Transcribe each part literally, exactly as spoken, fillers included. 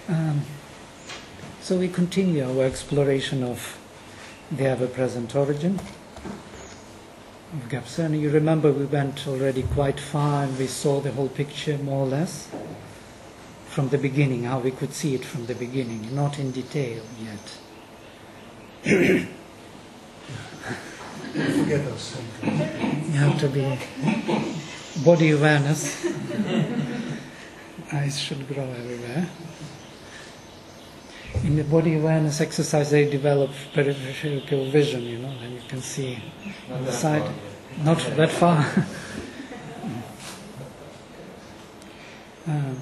Um, so we continue our exploration of the ever-present origin of Gapsana. You remember we went already quite far and we saw the whole picture more or less from the beginning, how we could see it from the beginning, not in detail yet. Forget us. You have to be body awareness. Eyes should grow everywhere. In the body awareness exercise, they develop peripheral vision, you know, and you can see on the side. Not that far. um,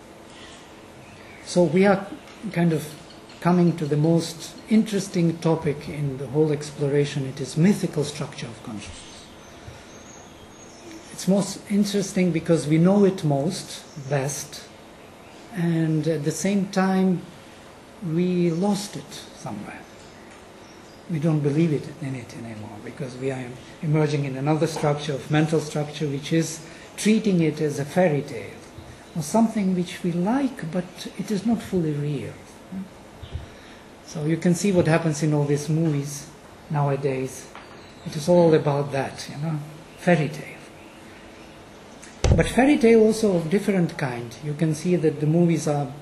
so we are kind of coming to the most interesting topic in the whole exploration. It is mythical structure of consciousness. It's most interesting because we know it most, best, and at the same time we lost it somewhere. We don't believe it in it anymore because we are emerging in another structure of mental structure which is treating it as a fairy tale or something which we like but it is not fully real. So you can see what happens in all these movies nowadays. It is all about that, you know, fairy tale. But fairy tale also of different kind. You can see that the movies are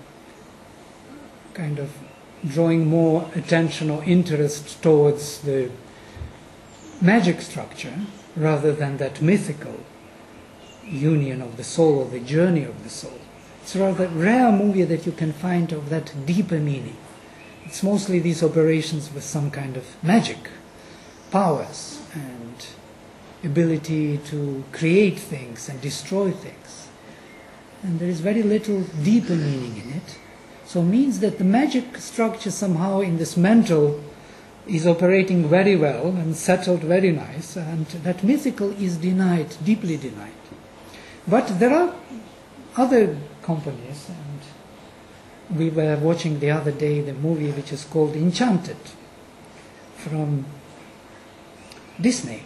kind of drawing more attention or interest towards the magic structure rather than that mythical union of the soul or the journey of the soul. It's a rather rare movie that you can find of that deeper meaning. It's mostly these operations with some kind of magic, powers and ability to create things and destroy things. And there is very little deeper meaning in it. So it means that the magic structure somehow in this mental is operating very well and settled very nice, and that mythical is denied, deeply denied. But there are other companies, and we were watching the other day the movie which is called Enchanted from Disney.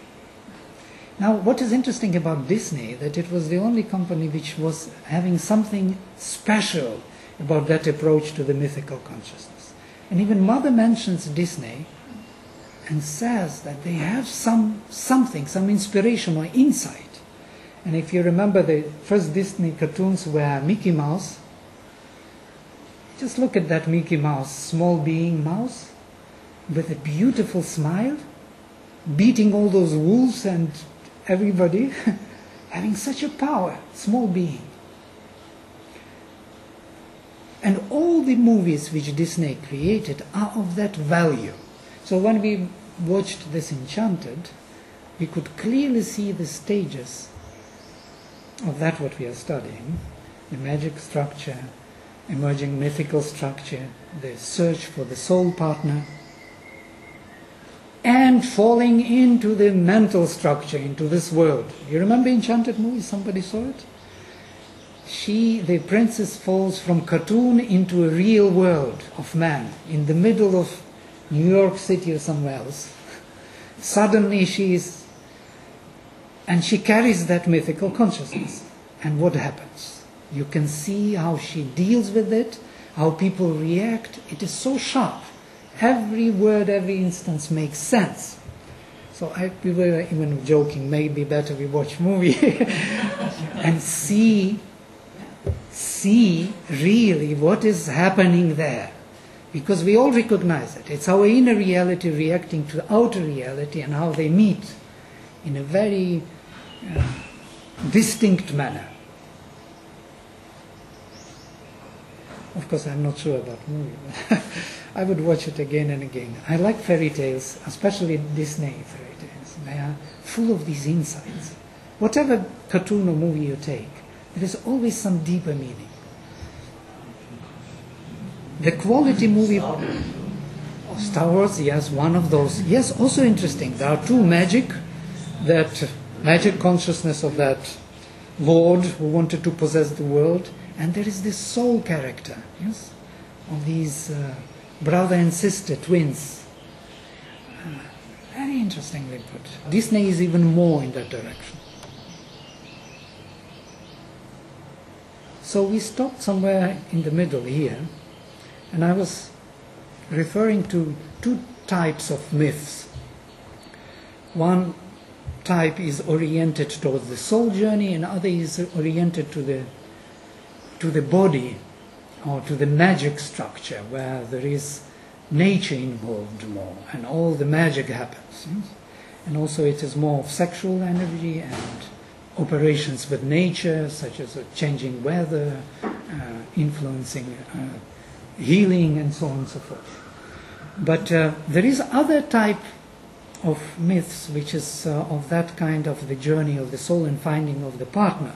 Now, what is interesting about Disney, that it was the only company which was having something special about that approach to the mythical consciousness. And even Mother mentions Disney and says that they have some something, some inspiration or insight. And if you remember, the first Disney cartoons were Mickey Mouse. Just look at that Mickey Mouse, small being mouse, with a beautiful smile, beating all those wolves and everybody, having such a power, small being. And all the movies which Disney created are of that value. So when we watched this Enchanted, we could clearly see the stages of that what we are studying, the magic structure, emerging mythical structure, the search for the soul partner, and falling into the mental structure, into this world. You remember Enchanted movie? Somebody saw it? She, the princess, falls from cartoon into a real world of man, in the middle of New York City or somewhere else. Suddenly she is, and she carries that mythical consciousness. And what happens? You can see how she deals with it, how people react. It is so sharp. Every word, every instance makes sense. So I, we were even joking, maybe better we watch movie and see, see really what is happening there. Because we all recognize it. It's our inner reality reacting to the outer reality and how they meet in a very uh, distinct manner. Of course, I'm not sure about movie, but I would watch it again and again. I like fairy tales, especially Disney fairy tales. They are full of these insights. Whatever cartoon or movie you take, there is always some deeper meaning. The quality movie of Star Wars, yes, one of those. Yes, also interesting. There are two magic, that magic consciousness of that Lord who wanted to possess the world, and there is this soul character, yes, of these uh, brother and sister twins. Uh, very interestingly put. Disney is even more in that direction. So we stopped somewhere in the middle here, and I was referring to two types of myths. One type is oriented towards the soul journey, and other is oriented to the to the body, or to the magic structure, where there is nature involved more, and all the magic happens. And also it is more of sexual energy and operations with nature, such as changing weather, uh, influencing uh, healing, and so on and so forth. But uh, there is other type of myths which is uh, of that kind, of the journey of the soul and finding of the partner.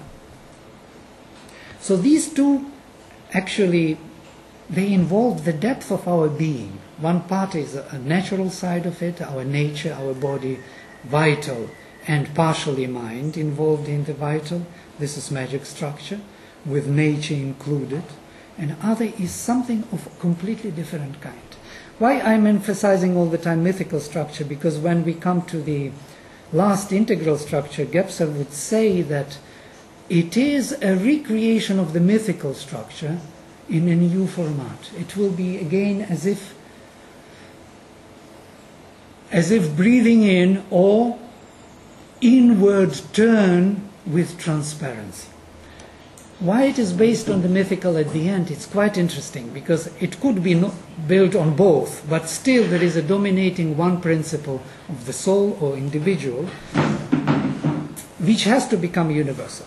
So these two actually, they involve the depth of our being. One part is a natural side of it, our nature, our body, vital and partially mind involved in the vital. This is magic structure, with nature included. And other is something of a completely different kind. Why I'm emphasizing all the time mythical structure? Because when we come to the last integral structure, Gebser would say that it is a recreation of the mythical structure in a new format. It will be again as if as if breathing in or inward turn with transparency. Why it is based on the mythical at the end, it's quite interesting, because it could be no, built on both, but still there is a dominating one principle of the soul or individual which has to become universal.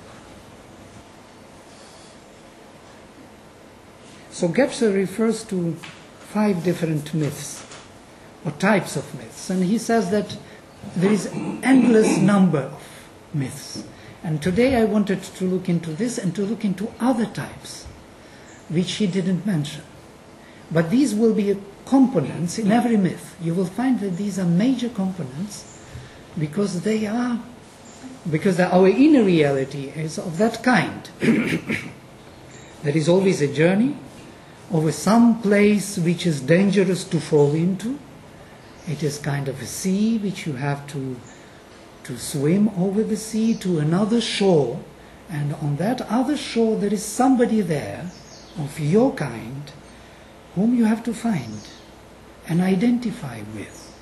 So Gebser refers to five different myths, or types of myths, and he says that there is an endless number of myths. And today I wanted to look into this and to look into other types, which he didn't mention. But these will be components in every myth. You will find that these are major components because they are, because our inner reality is of that kind. There is always a journey over some place which is dangerous to fall into. It is kind of a sea which you have to to swim over the sea to another shore, and on that other shore there is somebody there of your kind whom you have to find and identify with.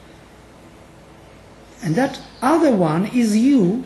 And that other one is you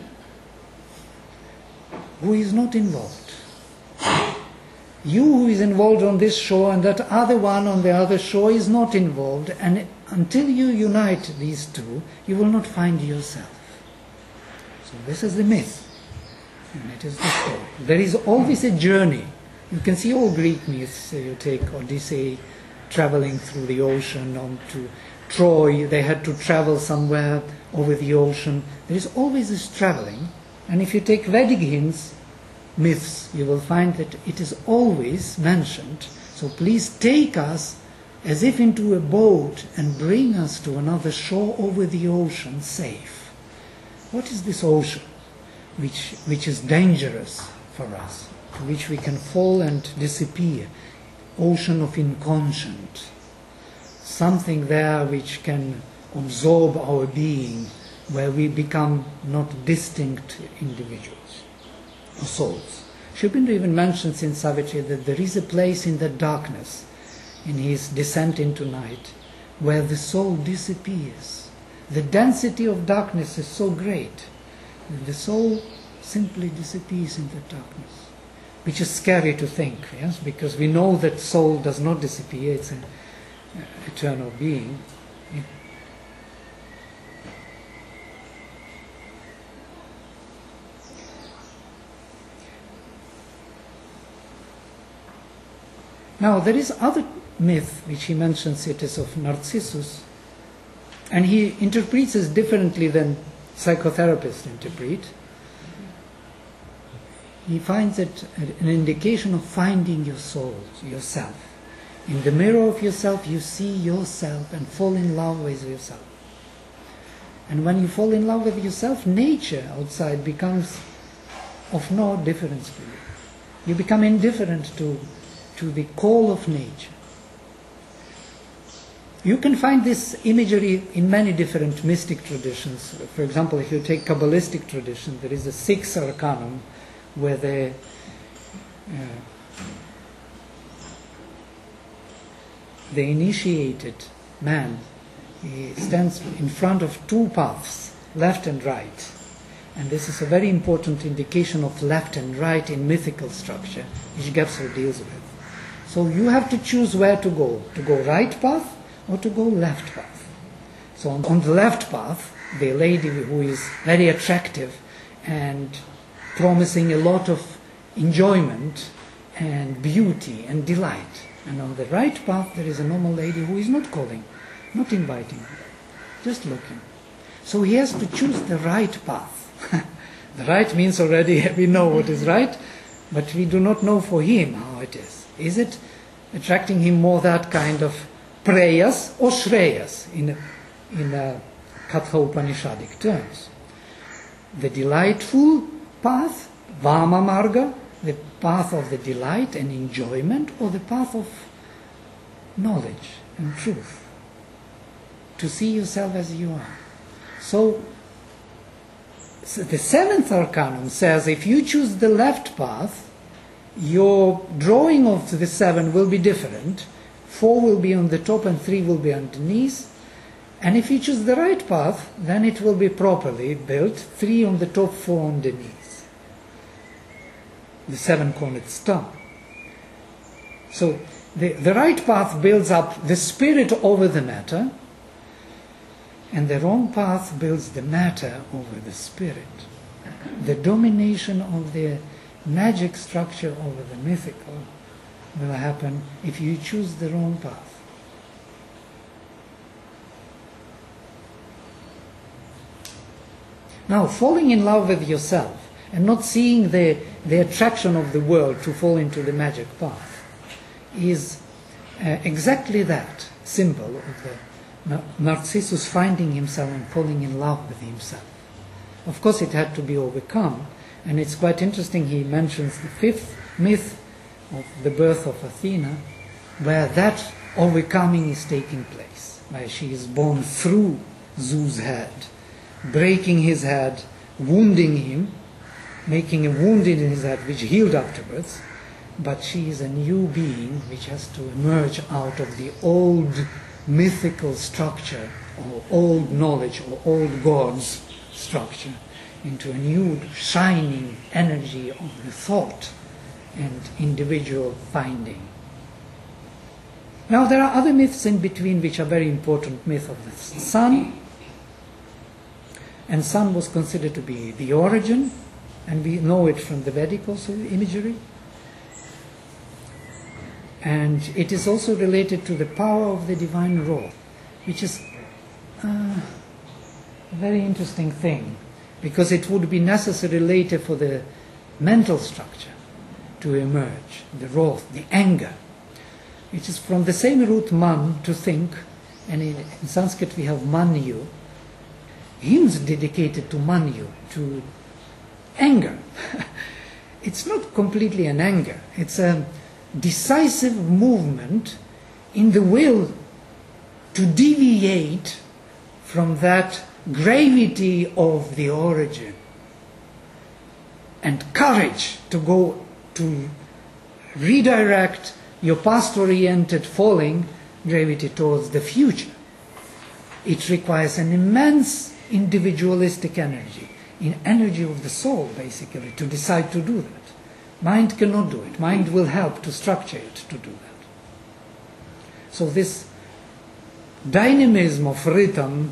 who is not involved. You who is involved on this shore, and that other one on the other shore is not involved, and until you unite these two, you will not find yourself. So this is the myth, and it is the story. There is always a journey. You can see all Greek myths. You take Odyssey traveling through the ocean on to Troy. They had to travel somewhere over the ocean. There is always this traveling. And if you take Vedic hymns, myths, you will find that it is always mentioned. So please take us as if into a boat and bring us to another shore over the ocean safe. What is this ocean which, which is dangerous for us, to which we can fall and disappear? Ocean of inconscient. Something there which can absorb our being, where we become not distinct individuals or souls. Sri Aurobindo even mentions in Savitri that there is a place in the darkness, in his Descent into Night, where the soul disappears. The density of darkness is so great that the soul simply disappears in the darkness, which is scary to think, yes, because we know that soul does not disappear, it's an eternal being. Now there is other myth which he mentions, it is of Narcissus, and he interprets it differently than psychotherapists interpret. He finds it an indication of finding your soul, yourself. In the mirror of yourself you see yourself and fall in love with yourself. And when you fall in love with yourself, nature outside becomes of no difference to you. You become indifferent to, to the call of nature. You can find this imagery in many different mystic traditions. For example, if you take Kabbalistic tradition, there is a sixth arcanum where the uh, the initiated man, he stands in front of two paths, left and right. And this is a very important indication of left and right in mythical structure, which Gebser deals with. So you have to choose where to go, to go right path or to go left path. So on, on the left path, the lady who is very attractive and promising a lot of enjoyment and beauty and delight. And on the right path, there is a normal lady who is not calling, not inviting, just looking. So he has to choose the right path. The right means already we know what is right, but we do not know for him how it is. Is it attracting him more that kind of preyas or shreyas in a, in a Katha Upanishadic terms? The delightful path, Vama Marga, the path of the delight and enjoyment, or the path of knowledge and truth, to see yourself as you are. So, so the seventh arcanum says if you choose the left path, your drawing of the seven will be different. Four will be on the top and three will be underneath. And if you choose the right path, then it will be properly built, three on the top, four underneath. The seven-cornered star. So the, the right path builds up the spirit over the matter, and the wrong path builds the matter over the spirit. The domination of the magic structure over the mythical will happen if you choose the wrong path. Now, falling in love with yourself and not seeing the, the attraction of the world to fall into the magic path is uh, exactly that symbol of the Narcissus finding himself and falling in love with himself. Of course, it had to be overcome, and it's quite interesting. He mentions the fifth myth of the birth of Athena, where that overcoming is taking place, where she is born through Zeus' head, breaking his head, wounding him, making a wound in his head which healed afterwards, but she is a new being which has to emerge out of the old mythical structure or old knowledge or old gods structure into a new shining energy of the thought and individual finding. Now there are other myths in between which are very important. Myth of the sun, and sun was considered to be the origin, and we know it from the Vedic also imagery. And it is also related to the power of the divine wrath, which is uh, a very interesting thing, because it would be necessary later for the mental structure to emerge, the wrath, the anger, which is from the same root man, to think, and in, in Sanskrit we have manyu, hymns dedicated to manyu, to anger. It's not completely an anger, it's a decisive movement in the will to deviate from that gravity of the origin, and courage to go to redirect your past-oriented falling gravity towards the future. It requires an immense individualistic energy, an energy of the soul basically, to decide to do that. Mind cannot do it. Mind will help to structure it to do that. So this dynamism of rhythm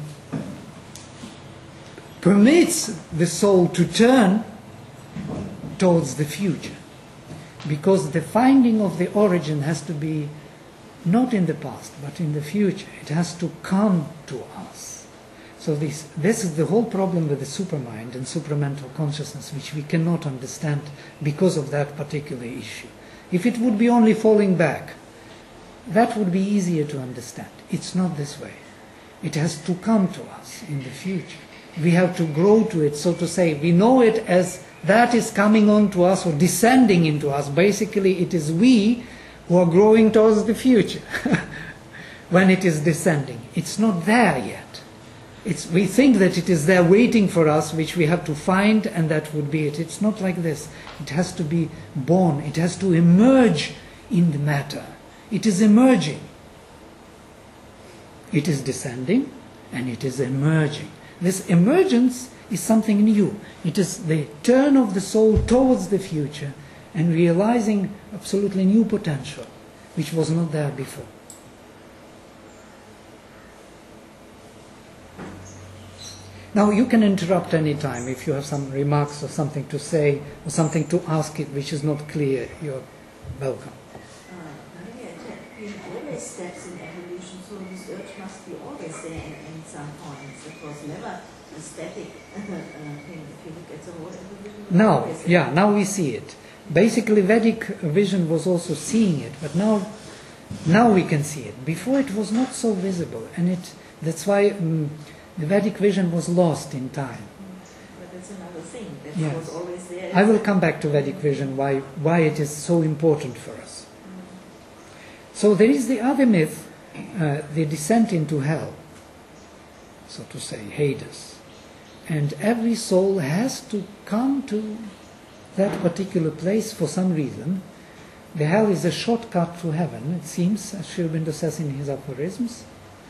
permits the soul to turn towards the future, because the finding of the origin has to be not in the past but in the future. It has to come to us. So this, this is the whole problem with the supermind and supramental consciousness, which we cannot understand because of that particular issue. If it would be only falling back, that would be easier to understand. It's not this way. It has to come to us in the future. We have to grow to it, so to say. We know it as that is coming on to us or descending into us. Basically, it is we who are growing towards the future when it is descending. It's not there yet. It's, we think that it is there waiting for us, which we have to find, and that would be it. It's not like this. It has to be born. It has to emerge in the matter. It is emerging. It is descending, and it is emerging. This emergence is something new. It is the turn of the soul towards the future and realizing absolutely new potential, which was not there before. Now you can interrupt any time if you have some remarks or something to say or something to ask it which is not clear. You're welcome. Uh, maybe there have been always steps in evolution, so this urge must be always there in, in some points. It was never a static uh, thing. If you look at the whole evolution. Now, yeah, now we see it. Basically, Vedic vision was also seeing it, but now, now we can see it. Before it was not so visible, and it that's why. Um, The Vedic vision was lost in time. But that's another thing. That Yes. was always there. I will come back to Vedic vision, why, why it is so important for us. So there is the other myth, uh, the descent into hell, so to say, Hades. And every soul has to come to that particular place for some reason. The hell is a shortcut to heaven, it seems, as Sri Aurobindo says in his aphorisms.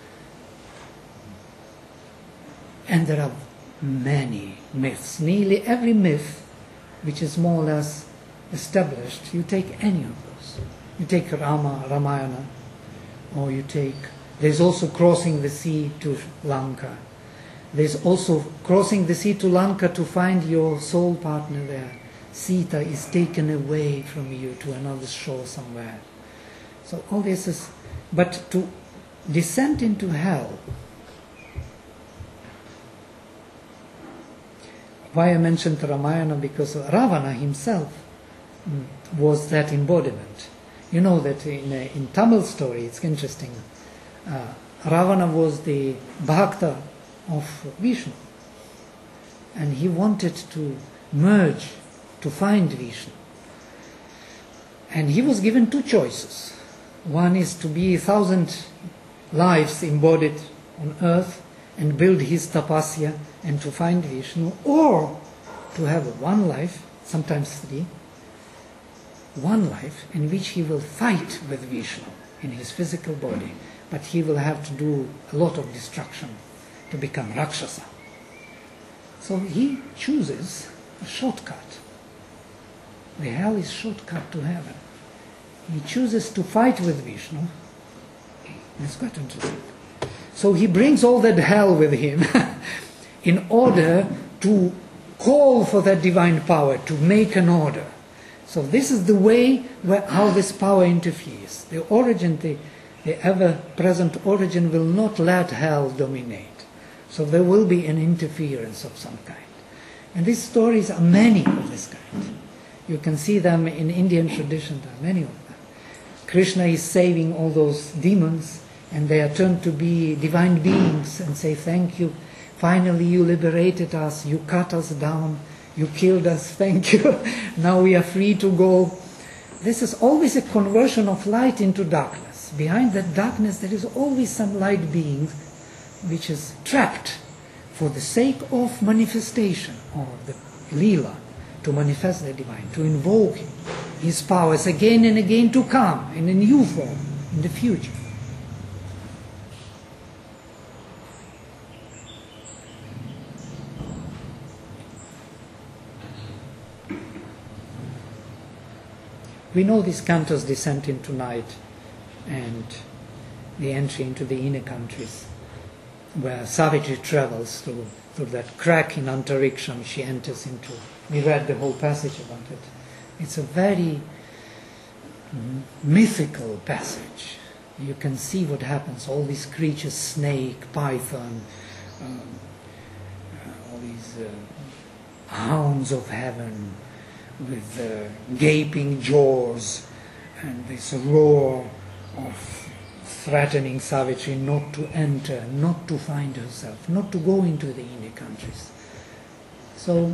And there are many myths. Nearly every myth which is more or less established, you take any of those. You take Rama, Ramayana, or you take... There's also crossing the sea to Lanka. There's also crossing the sea to Lanka to find your soul partner there. Sita is taken away from you to another shore somewhere. So all this is... But to descend into hell... Why I mentioned Ramayana? Because Ravana himself was that embodiment. You know that in uh, in Tamil story, it's interesting. Uh, Ravana was the bhakta of Vishnu, and he wanted to merge, to find Vishnu. And he was given two choices. One is to be a thousand lives embodied on earth and build his tapasya and to find Vishnu, or to have one life, sometimes three, one life in which he will fight with Vishnu in his physical body, but he will have to do a lot of destruction to become Rakshasa. So he chooses a shortcut. The hell is shortcut to heaven. He chooses to fight with Vishnu. It's quite interesting. So he brings all that hell with him in order to call for that divine power, to make an order. So this is the way where, how this power interferes. The origin, the, the ever-present origin will not let hell dominate. So there will be an interference of some kind. And these stories are many of this kind. You can see them in Indian tradition, there are many of them. Krishna is saving all those demons, and they are turned to be divine beings and say, thank you. Finally you liberated us, you cut us down, you killed us, thank you. Now we are free to go. This is always a conversion of light into darkness. Behind that darkness there is always some light being which is trapped for the sake of manifestation, or the Leela, to manifest the divine, to invoke his powers again and again to come in a new form in the future. We know these cantos, Descent into Night and the entry into the inner countries, where Savitri travels through, through that crack in Antariksham. She enters into, we read the whole passage about it. It's a very mythical passage. You can see what happens, all these creatures, snake, python, um, uh, all these uh, hounds of heaven, with uh, gaping jaws and this roar of threatening Savitri not to enter, not to find herself, not to go into the inner countries. So,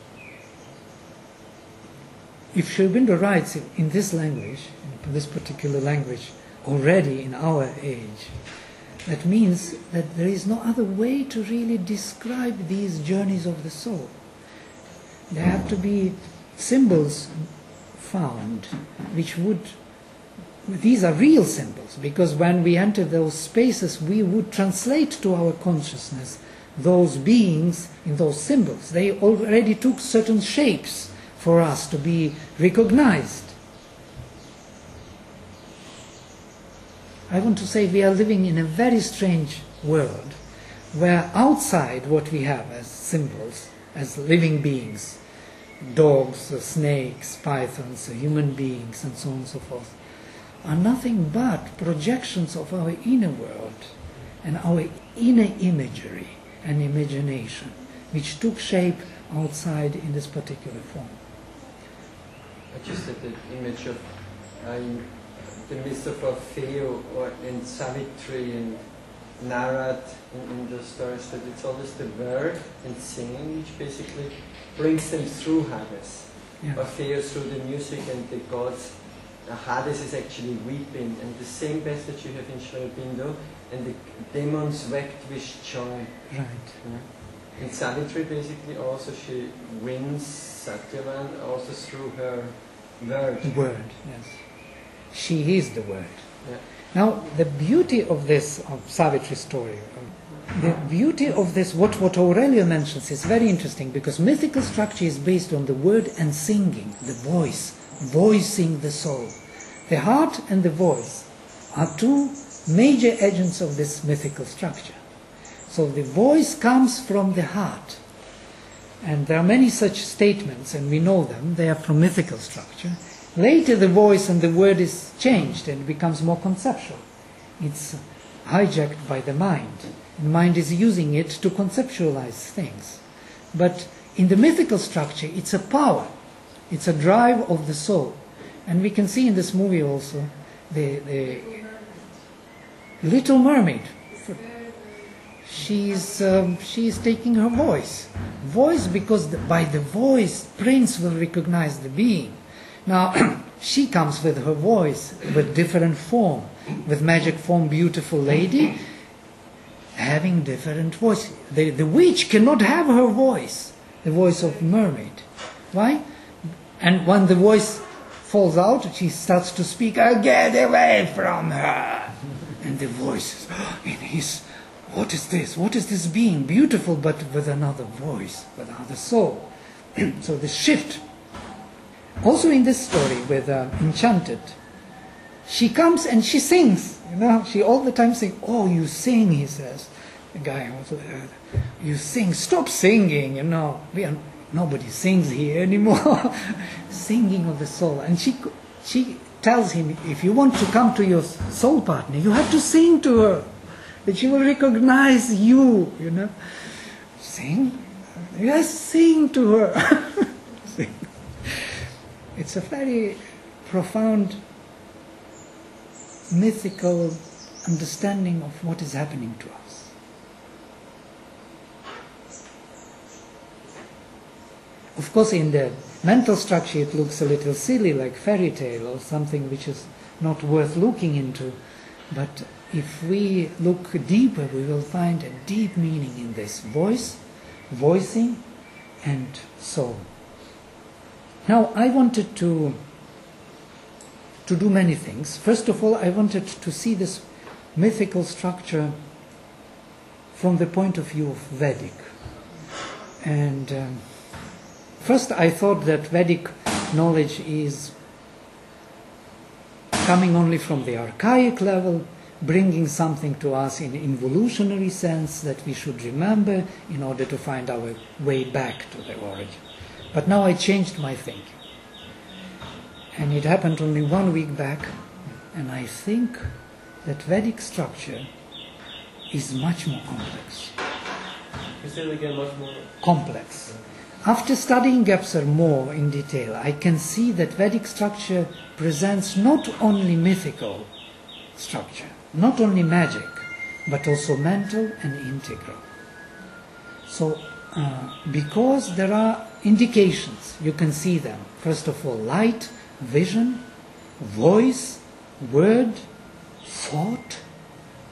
if Sri Aurobindo writes in this language, in this particular language, already in our age, That means that there is no other way to really describe these journeys of the soul. There have to be symbols found which would, these are real symbols, because when we enter those spaces we would translate to our consciousness those beings in those symbols. They already took certain shapes for us to be recognized. I want to say we are living in a very strange world where outside what we have as symbols, as living beings, dogs, snakes, pythons, human beings and so on and so forth, are nothing but projections of our inner world and our inner imagery and imagination, which took shape outside in this particular form. I just had the image of um, the myth of Orfeo or in Savitri and Narad in, in the stories, that it's always the word and singing which basically brings them through Hades. Yeah. Orfeo through the music and the gods. Uh, Hades is actually weeping, and the same passage you have in Sri Aurobindo, and the demons wept with joy. Right. Yeah. In Savitri, basically, also she wins Satyavan also through her word. The word, yes. She is the word. Yeah. Now, the beauty of this, of Savitri story, the beauty of this, what, what Aurelio mentions, is very interesting, because mythical structure is based on the word and singing, the voice, voicing the soul. The heart and the voice are two major agents of this mythical structure. So the voice comes from the heart. And there are many such statements, and we know them, they are from mythical structure. Later the voice and the word is changed and becomes more conceptual. It's hijacked by the mind. The mind is using it to conceptualize things. But in the mythical structure, it's a power. It's a drive of the soul. And we can see in this movie also the, the Little Mermaid. She's, um, she's taking her voice. Voice, because the, by the voice, Prince will recognize the being. Now, she comes with her voice, with different form, with magic form, beautiful lady, having different voice. The, the witch cannot have her voice, the voice of mermaid. Why? And when the voice falls out, she starts to speak, "I get away from her." And the voice is in his, what is this? What is this being? Beautiful, but with another voice, with another soul. So the shift. Also in this story with uh, Enchanted, she comes and she sings. You know, she all the time sings. "Oh, you sing," he says. The guy also, uh, "You sing. Stop singing." You know, we are, nobody sings here anymore. Singing of the soul, and she she tells him, if you want to come to your soul partner, you have to sing to her, that she will recognize you. You know, sing. Yes, sing to her. Sing. It's a very profound mythical understanding of what is happening to us. Of course, in the mental structure it looks a little silly, like fairy tale or something which is not worth looking into. But if we look deeper, we will find a deep meaning in this voice, voicing, and soul. Now, I wanted to, to do many things. First of all, I wanted to see this mythical structure from the point of view of Vedic. And um, first I thought that Vedic knowledge is coming only from the archaic level, bringing something to us in evolutionary sense that we should remember in order to find our way back to the origin. But now I changed my thinking. And it happened only one week back, and I think that Vedic structure is much more complex. Is it again much more Complex. After studying Gebser more in detail, I can see that Vedic structure presents not only mythical structure, not only magic, but also mental and integral. So, uh, because there are indications, you can see them. First of all, light, vision, voice, word, thought,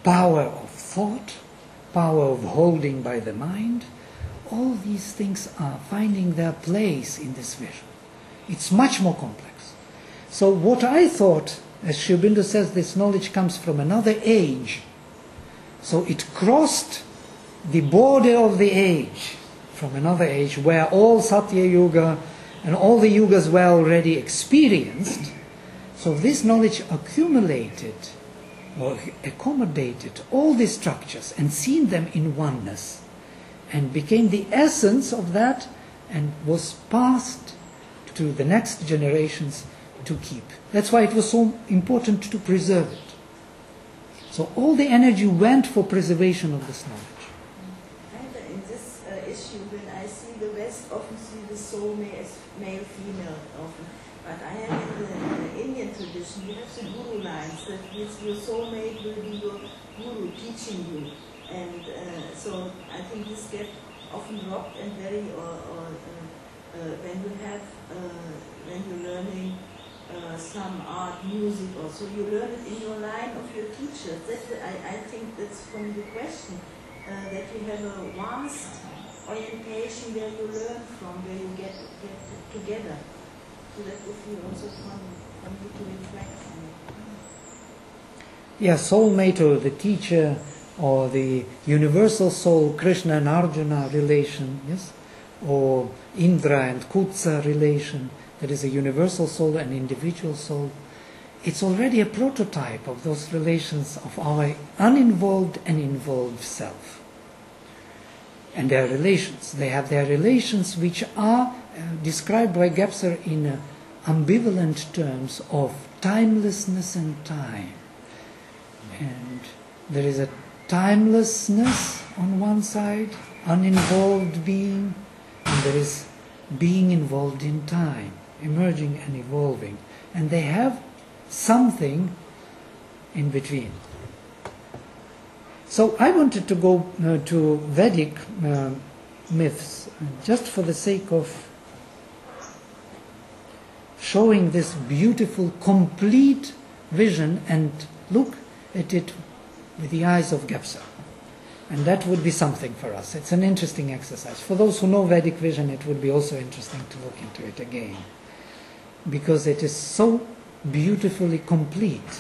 power of thought, power of holding by the mind. All these things are finding their place in this vision. It's much more complex. So what I thought, as Sri Aurobindo says, this knowledge comes from another age. So it crossed the border of the age, from another age where all Satya Yuga and all the yugas were already experienced. So this knowledge accumulated or accommodated all these structures and seen them in oneness and became the essence of that and was passed to the next generations to keep. That's why it was so important to preserve it. So all the energy went for preservation of this knowledge. And in this uh, issue, when I see the West, often see the soul as male, female, often. But I have in the, in the Indian tradition, you have the guru lines, that means your soulmate will be your guru teaching you. And uh, so I think this gets often dropped and very, or, or uh, uh, when you have, uh, when you're learning uh, some art, music also, you learn it in your line of your teachers. That, I, I think that's from the question, uh, that you have a vast orientation where you learn from, where you get, get together. So that would be also fun for you to reflect on it. Yeah, soulmate or the teacher or the universal soul, Krishna and Arjuna relation, yes, or Indra and Kutsa relation, that is a universal soul and individual soul. It's already a prototype of those relations of our uninvolved and involved self. And their relations, they have their relations which are uh, described by Gebser in uh, ambivalent terms of timelessness and time. And there is a timelessness on one side, uninvolved being, and there is being involved in time, emerging and evolving. And they have something in between. So I wanted to go uh, to Vedic uh, myths, just for the sake of showing this beautiful, complete vision and look at it with the eyes of Gebser. And that would be something for us. It's an interesting exercise. For those who know Vedic vision, it would be also interesting to look into it again, because it is so beautifully complete.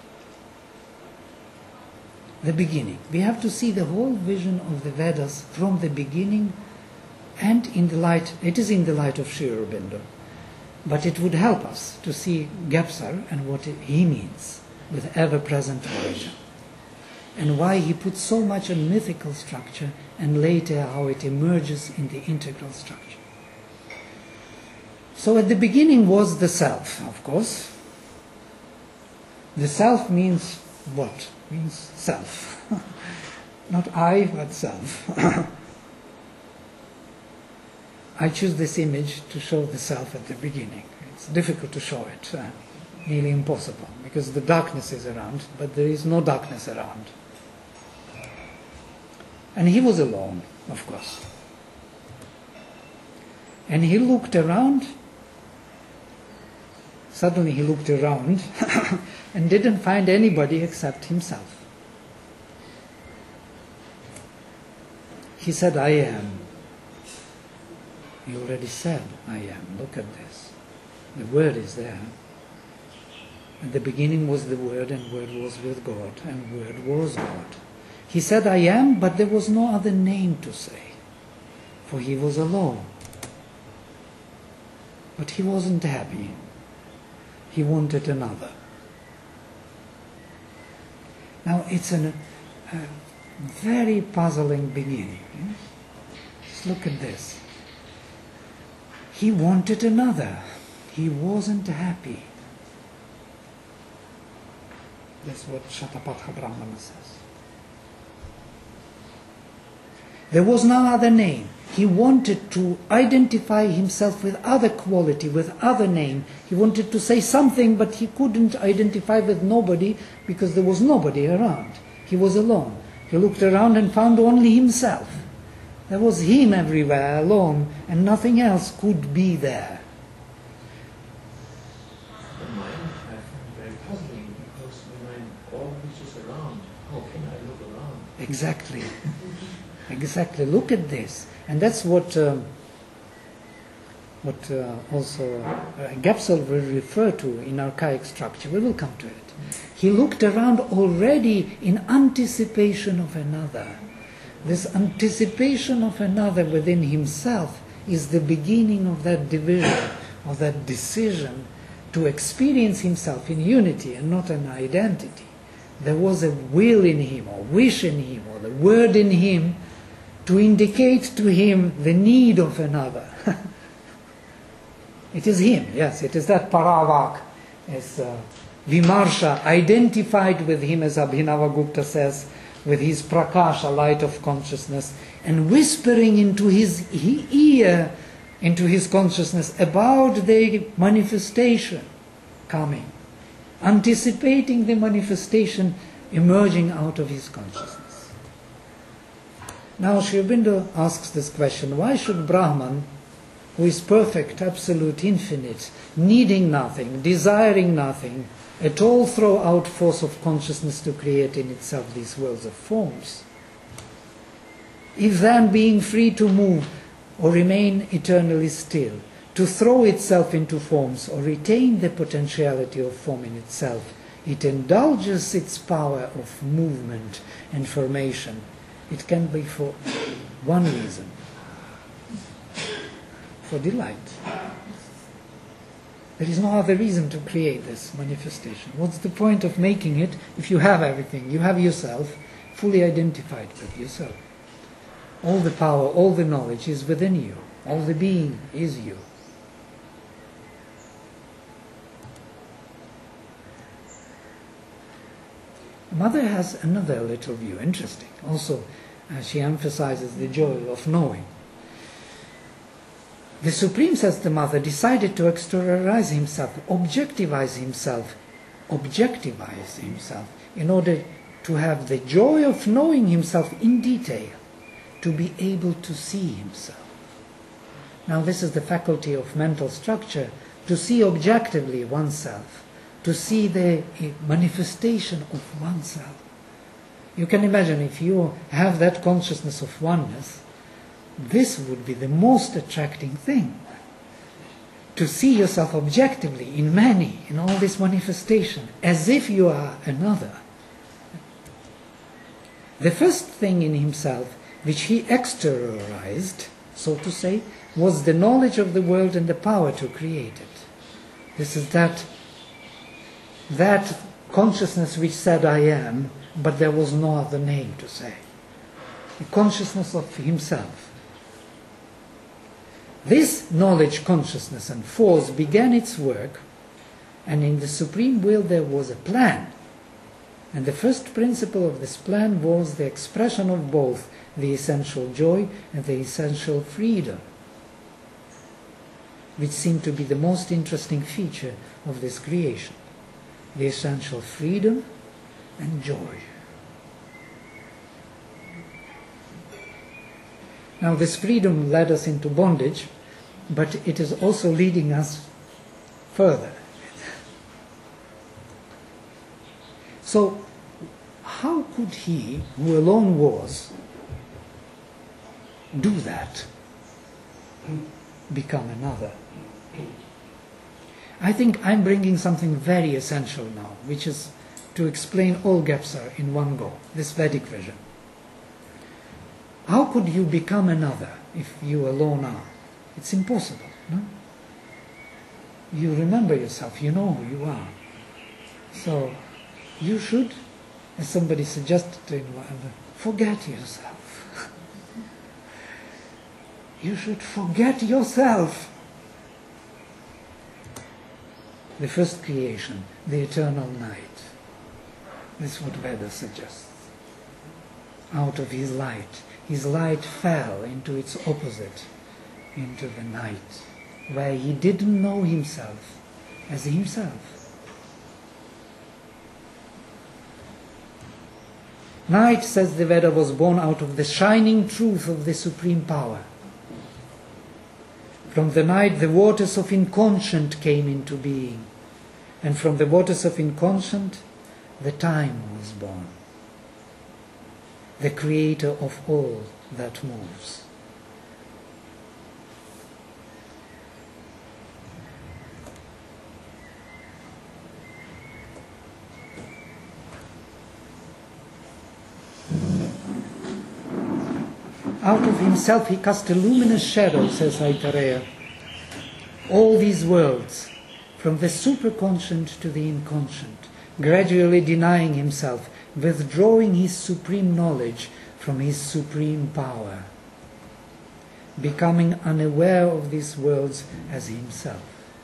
The beginning. We have to see the whole vision of the Vedas from the beginning, and in the light, it is in the light of Sri Aurobindo. But it would help us to see Gebser and what he means with ever-present origin, and why he puts so much on mythical structure and later how it emerges in the integral structure. So at the beginning was the self, of course. The self means what? Means self. Not I, but self. I choose this image to show the self at the beginning. It's difficult to show it, uh, nearly impossible, because the darkness is around, but there is no darkness around. And he was alone, of course. And he looked around. Suddenly he looked around and didn't find anybody except himself. He said, I am. He already said, I am. Look at this. The word is there. At the beginning was the word, and word was with God, and word was God. He said, I am, but there was no other name to say, for he was alone. But he wasn't happy. He wanted another. Now it's an, a very puzzling beginning. Yes? Just look at this. He wanted another. He wasn't happy. That's what Shatapatha Brahmana says. There was no other name. He wanted to identify himself with other quality, with other name. He wanted to say something, but he couldn't identify with nobody because there was nobody around. He was alone. He looked around and found only himself. There was him everywhere, alone, and nothing else could be there. The mind, I find very puzzling, because the mind always is around. How can I look around? Exactly. Exactly. Look at this. And that's what um, what uh, also uh, Gapsel will refer to in archaic structure. We will come to it. He looked around already in anticipation of another. This anticipation of another within himself is the beginning of that division, of that decision to experience himself in unity and not an identity. There was a will in him, or wish in him, or the word in him to indicate to him the need of another. It is him, yes, it is that Paravak, as uh, Vimarsha identified with him, as Abhinavagupta says, with his prakasha, light of consciousness, and whispering into his he, ear, into his consciousness about the manifestation coming, anticipating the manifestation emerging out of his consciousness. Now Sri Aurobindo asks this question: why should Brahman, who is perfect, absolute, infinite, needing nothing, desiring nothing, at all throw out force of consciousness to create in itself these worlds of forms? If then, being free to move or remain eternally still, to throw itself into forms or retain the potentiality of form in itself, it indulges its power of movement and formation, it can be for one reason: for delight. There is no other reason to create this manifestation. What's the point of making it if you have everything? You have yourself fully identified with yourself. All the power, all the knowledge is within you. All the being is you. Mother has another little view, interesting. Also, uh, she emphasizes the joy of knowing. The Supreme, says the Mother, decided to exteriorize himself, objectivize himself, objectivize himself, in order to have the joy of knowing himself in detail, to be able to see himself. Now this is the faculty of mental structure, to see objectively oneself, to see the manifestation of oneself. You can imagine, if you have that consciousness of oneness, this would be the most attracting thing. To see yourself objectively in many, in all this manifestation, as if you are another. The first thing in himself which he exteriorized, so to say, was the knowledge of the world and the power to create it. This is that, that consciousness which said, I am, but there was no other name to say. The consciousness of himself. This knowledge, consciousness and force began its work, and in the Supreme Will there was a plan. And the first principle of this plan was the expression of both the essential joy and the essential freedom, which seemed to be the most interesting feature of this creation. The essential freedom and joy. Now this freedom led us into bondage, but it is also leading us further. So, how could he, who alone was, do that? Become another? I think I'm bringing something very essential now, which is to explain all Gapsar in one go, this Vedic vision. How could you become another if you alone are? It's impossible, no? You remember yourself, you know who you are. So, you should, as somebody suggested in one, forget yourself. You should forget yourself. The first creation, the eternal night. This is what Veda suggests. Out of his light, his light fell into its opposite, into the night, where he didn't know himself as himself. Night, says the Veda, was born out of the shining truth of the supreme power. From the night the waters of inconscient came into being, and from the waters of inconscient the time was born. the creator of all that moves. Out of himself he cast a luminous shadow, says Aitareya. All these worlds, from the superconscient to the inconscient, gradually denying himself, withdrawing his supreme knowledge from his supreme power, becoming unaware of these worlds as himself.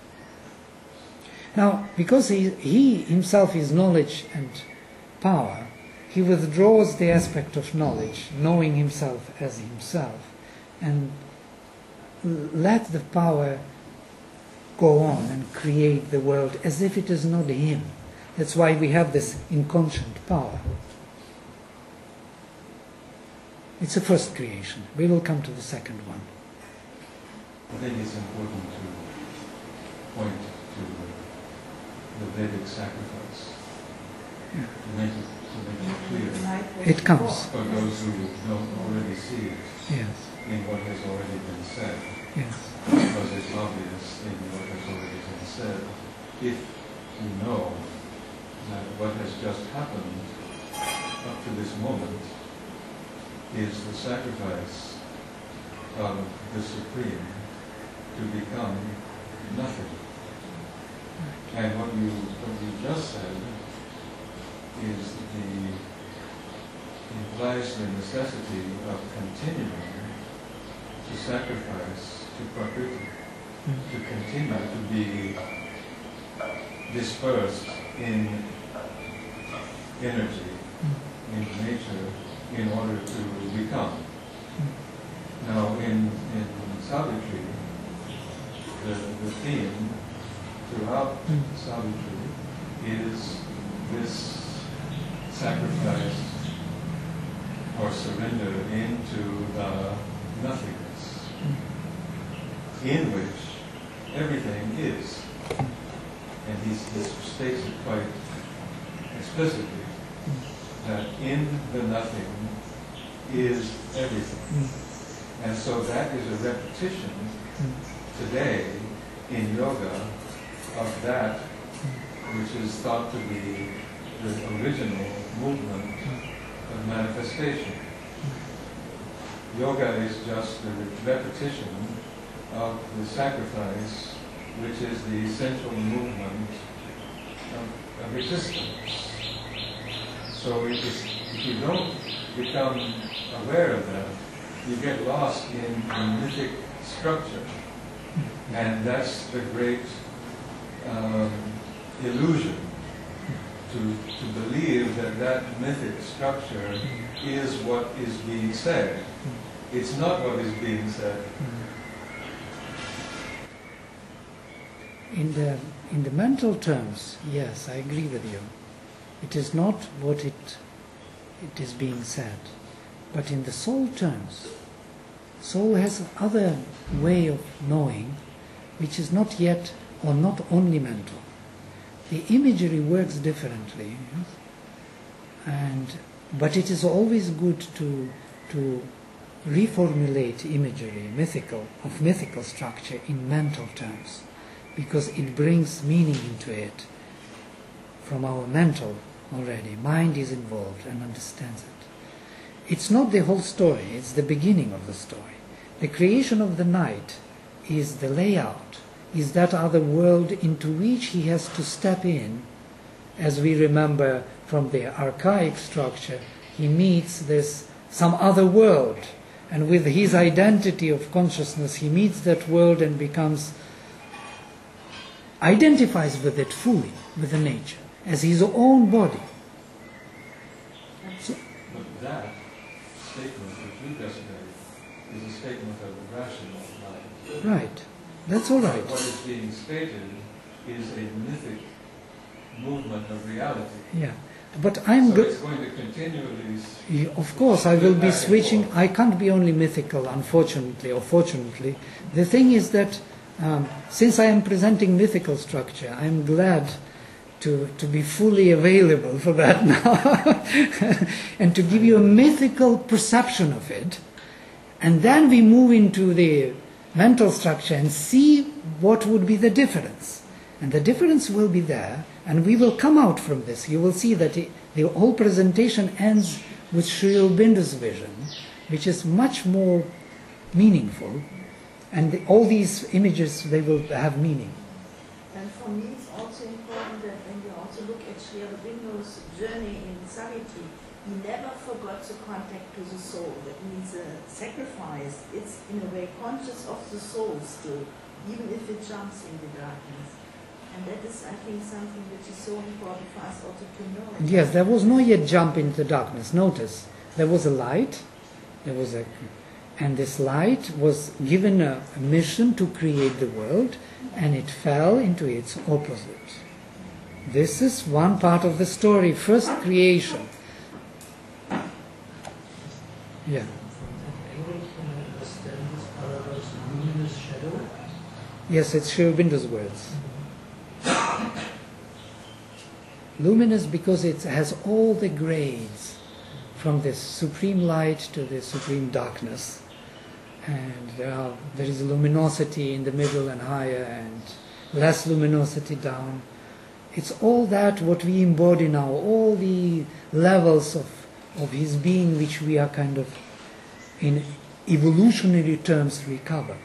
Now, because he, he himself is knowledge and power, he withdraws the aspect of knowledge, knowing himself as himself, and let the power go on and create the world as if it is not him. That's why we have this inconscient power. It's a first creation. We will come to the second one. I think it's important to point to the Vedic sacrifice. Yeah. To make it to make it clear. It comes. For those who don't already see it Yes. in what has already been said. Yes. Because it's obvious in what has already been said. If you know that what has just happened up to this moment is the sacrifice of the Supreme to become nothing. And what you what you just said is the implies the necessity of continuing to sacrifice to Prakriti, mm. to continue to be dispersed in energy, mm. in nature, in order to become. Mm. Now, in, in Savitri, the, the theme throughout mm. Savitri is this sacrifice or surrender into the nothingness, mm. in which everything is. And he, he states it quite explicitly, mm. that in the nothing is everything. Mm. And so that is a repetition mm. today in yoga of that which is thought to be the original movement of manifestation. Yoga is just a repetition of the sacrifice, which is the essential movement of, of existence. So if, if you don't become aware of that, you get lost in the mythic structure. And that's the great um, illusion, to, to believe that that mythic structure is what is being said. It's not what is being said. In the, in the mental terms, yes, I agree with you. It is not what it, it is being said. But in the soul terms, soul has other way of knowing, which is not yet or not only mental. The imagery works differently, yes? and but it is always good to to reformulate imagery, mythical of mythical structure in mental terms, because it brings meaning into it from our mental already. Mind is involved and understands it. It's not the whole story; it's the beginning of the story. The creation of the night is the layout. Is that other world into which he has to step in. As we remember from the archaic structure, he meets this some other world, and with his identity of consciousness he meets that world and becomes identifies with it fully, with the nature, as his own body. So, but that statement which you just made is a statement of the rational mind. Right. That's all right. What is being stated is a mythic movement of reality. Yeah, but I'm so good. It's going to continually. Yeah, of course, I will be switching. I can't be only mythical, unfortunately or fortunately. The thing is that um, since I am presenting mythical structure, I am glad to, to be fully available for that now and to give you a mythical perception of it. And then we move into the mental structure and see what would be the difference. And the difference will be there, and we will come out from this. You will see that it, the whole presentation ends with Sri Aurobindo's vision, which is much more meaningful, and the, all these images, they will have meaning. And for me it's also important that when you also look at Sri Aurobindo's journey in Savitri, he never forgot the contact to the soul. That means the sacrifice, it's in a way conscious of the soul still, even if it jumps in the darkness. And that is, I think, something which is so important for us also to know. Yes, there was no yet jump into darkness. Notice, there was a light, there was a, and this light was given a, a mission to create the world, and it fell into its opposite. This is one part of the story, first creation. Yeah. Yes, it's Sri Aurobindo's words. Luminous because it has all the grades, from the supreme light to the supreme darkness. And there, are, there is luminosity in the middle and higher, and less luminosity down. It's all that what we embody now, all the levels of, of his being which we are kind of, in evolutionary terms, recover.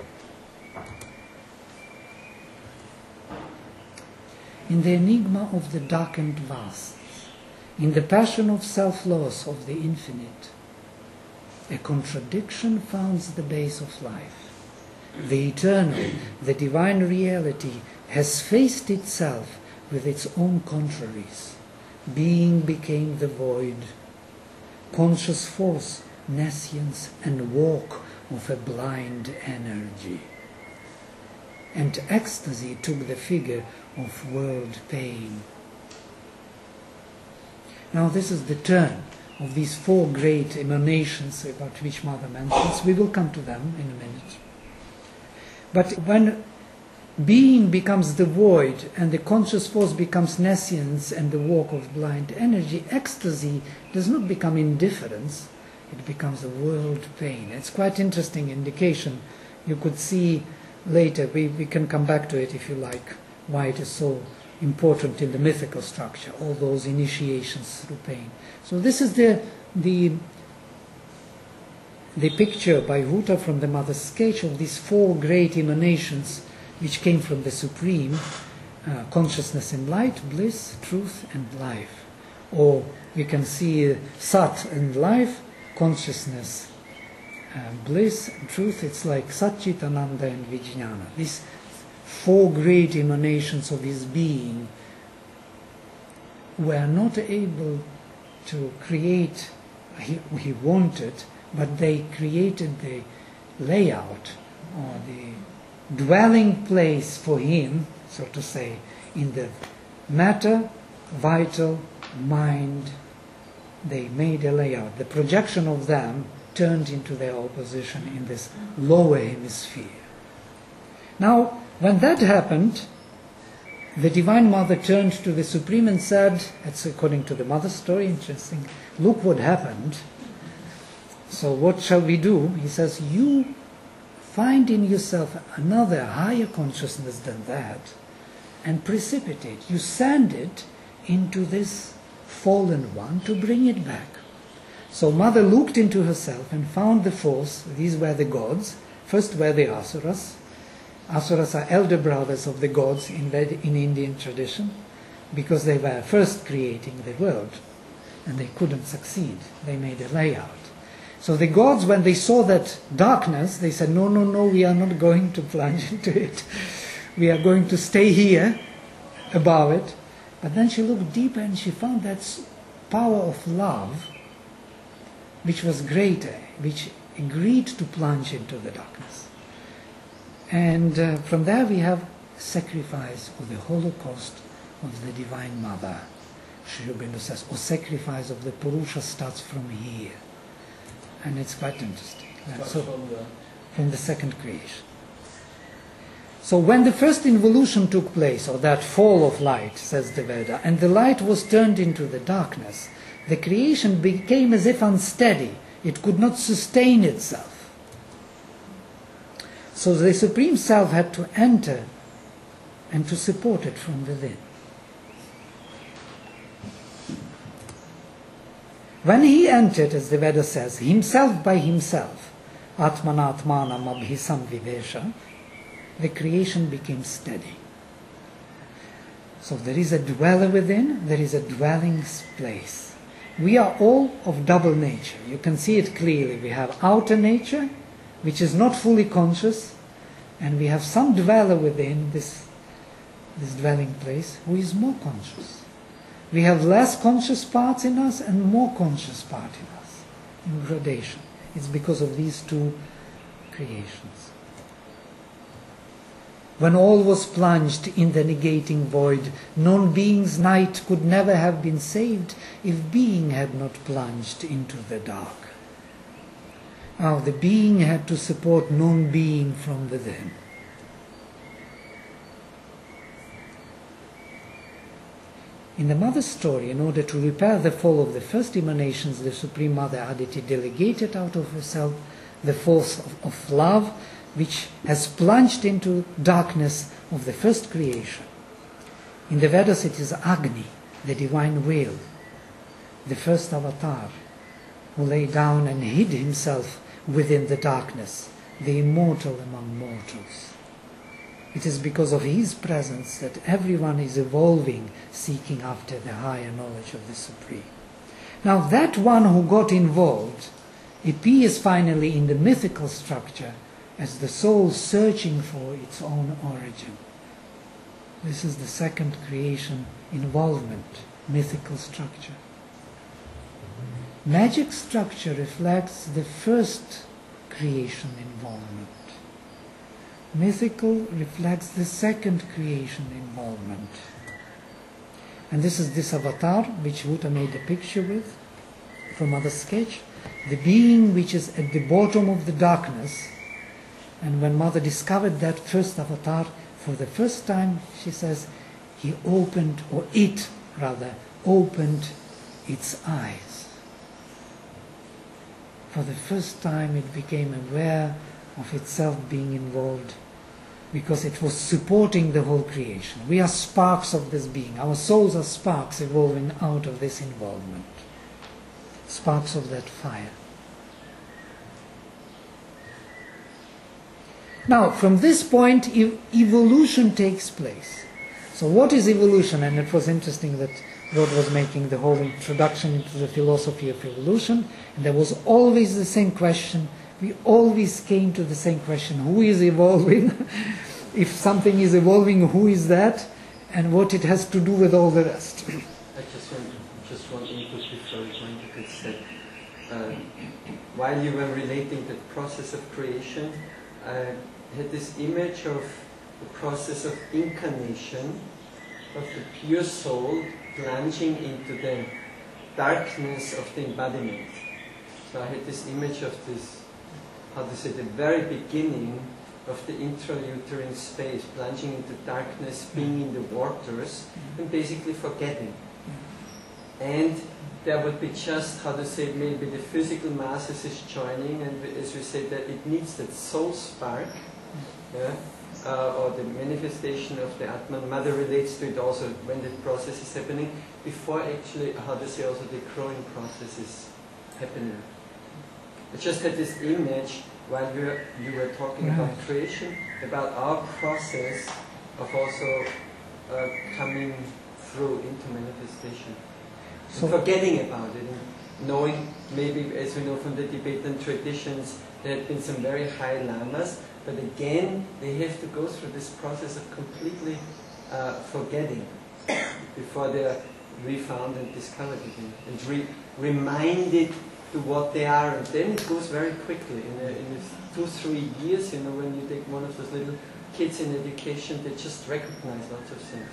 In the enigma of the darkened vasts, in the passion of self-loss of the infinite, a contradiction founds the base of life. The eternal, the divine reality has faced itself with its own contraries. Being became the void. Conscious force, nescience and walk of a blind energy. And ecstasy took the figure of world pain. Now this is the turn of these four great emanations about which Mother mentions. We will come to them in a minute. But when being becomes the void and the conscious force becomes nescience and the walk of blind energy, ecstasy does not become indifference, it becomes a world pain. It's quite interesting indication. You could see later, we, we can come back to it if you like, why it is so important in the mythical structure, all those initiations through pain. So this is the the, the picture by Huta from the Mother's sketch of these four great emanations which came from the Supreme, uh, consciousness and light, bliss, truth and life. Or we can see uh, Sat and life, consciousness, uh, bliss and truth. It's like Sat-Chit, Ananda and Vijnana. These four great emanations of his being were not able to create, he, he wanted, but they created the layout or the dwelling place for him, so to say, in the matter, vital, mind. They made a layout. The projection of them turned into their opposition in this lower hemisphere. Now, when that happened, the Divine Mother turned to the Supreme and said, it's according to the Mother's story, interesting, look what happened. So what shall we do? He says, you find in yourself another higher consciousness than that and precipitate. You send it into this fallen one to bring it back. So Mother looked into herself and found the force. These were the gods. First were the Asuras. Asuras are elder brothers of the gods in, in Indian tradition, because they were first creating the world and they couldn't succeed. They made a layout. So the gods, when they saw that darkness, they said, no, no, no, we are not going to plunge into it. We are going to stay here above it. But then she looked deeper and she found that power of love, which was greater, which agreed to plunge into the darkness. And uh, from there we have sacrifice of the Holocaust of the Divine Mother. Sri Aurobindo says, or sacrifice of the Purusha starts from here. And it's quite interesting. Uh, so, from the, from the second creation. So when the first involution took place, or that fall of light, says the Veda, and the light was turned into the darkness, the creation became as if unsteady. It could not sustain itself. So the Supreme Self had to enter and to support it from within. When he entered, as the Veda says, himself by himself, Atmanatmanam abhisam vivesha, the creation became steady. So there is a dweller within, there is a dwelling place. We are all of double nature. You can see it clearly. We have outer nature, which is not fully conscious, and we have some dweller within this, this dwelling place who is more conscious. We have less conscious parts in us and more conscious part in us, in gradation. It's because of these two creations. When all was plunged in the negating void, non-being's night could never have been saved if being had not plunged into the dark. Now the being had to support non-being from within. In the mother's story, in order to repair the fall of the first emanations, the Supreme Mother Aditi delegated out of herself the force of, of love, which has plunged into darkness of the first creation. In the Vedas it is Agni, the divine whale, the first avatar, who lay down and hid himself within the darkness, the immortal among mortals. It is because of his presence that everyone is evolving, seeking after the higher knowledge of the Supreme. Now that one who got involved appears finally in the mythical structure as the soul searching for its own origin. This is the second creation involvement, mythical structure. Magic structure reflects the first creation involvement. Mythical reflects the second creation involvement. And this is this avatar which Buddha made a picture with from other sketch. The being which is at the bottom of the darkness. And when Mother discovered that first avatar, for the first time, she says, he opened, or it rather, opened its eyes. For the first time it became aware of itself being involved, because it was supporting the whole creation. We are sparks of this being. Our souls are sparks evolving out of this involvement. Sparks of that fire. Now, from this point, ev- evolution takes place. So what is evolution? And it was interesting that Rod was making the whole introduction into the philosophy of evolution, and there was always the same question. We always came to the same question: who is evolving? If something is evolving, who is that? And what it has to do with all the rest. I just want just one input before you going to this. That uh, while you were relating the process of creation, I had this image of the process of incarnation of the pure soul plunging into the darkness of the embodiment. So I had this image of this, how to say, the very beginning of the intrauterine space, plunging into darkness, being in the waters, and basically forgetting. And there would be just, how to say, maybe the physical masses is joining, and as we say, that it needs that soul spark, yeah, uh, or the manifestation of the Atman. Mother relates to it also when the process is happening, before actually, how to say, also the growing process is happening. I just had this image while you were, you were talking right. about creation, about our process of also uh, coming through into manifestation. So forgetting about it, and knowing, maybe as we know from the Tibetan traditions, there had been some very high lamas, but again, they have to go through this process of completely uh, forgetting before they are refound and discovered again, and re reminded to what they are, and then it goes very quickly. In, a, in a two, three years, you know, when you take one of those little kids in education, they just recognize lots of things.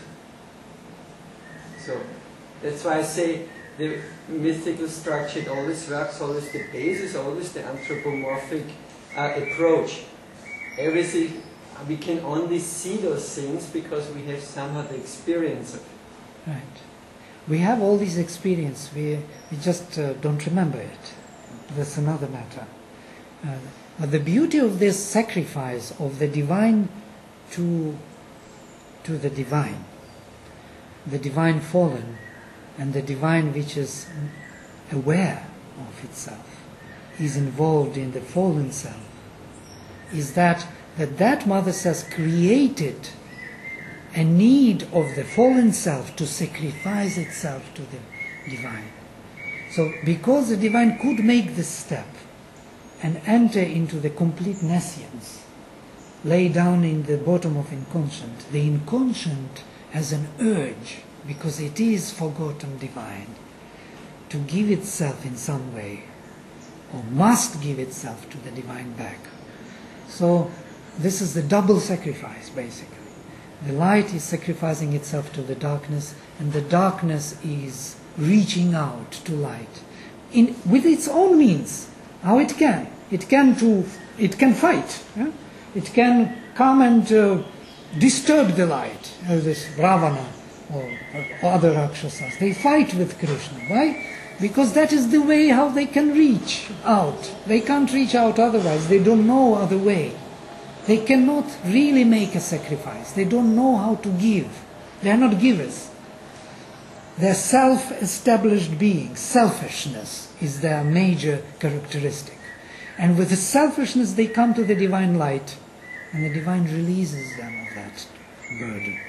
So that's why I say the mythical structure, it always works, always the basis, always the anthropomorphic uh, approach. Everything we can only see those things because we have somehow the experience of it. Right. We have all these experience, we, we just uh, don't remember it. That's another matter. Uh, but the beauty of this sacrifice of the divine to, to the divine, the divine fallen, and the divine which is aware of itself, is involved in the fallen self, is that that, that mother says created a need of the fallen self to sacrifice itself to the divine. So because the divine could make this step and enter into the complete nescience, lay down in the bottom of inconscient, the inconscient has an urge, because it is forgotten divine, to give itself in some way, or must give itself to the divine back. So this is the double sacrifice, basically. The light is sacrificing itself to the darkness, and the darkness is reaching out to light in with its own means, how it can. It can to it can fight. Yeah? It can come and uh, disturb the light, as this Ravana or, or other Rakshasas. They fight with Krishna. Why? Because that is the way how they can reach out. They can't reach out otherwise. They don't know other way. They cannot really make a sacrifice. They don't know how to give. They are not givers. They are self-established beings. Selfishness is their major characteristic. And with the selfishness they come to the divine light, and the divine releases them of that burden.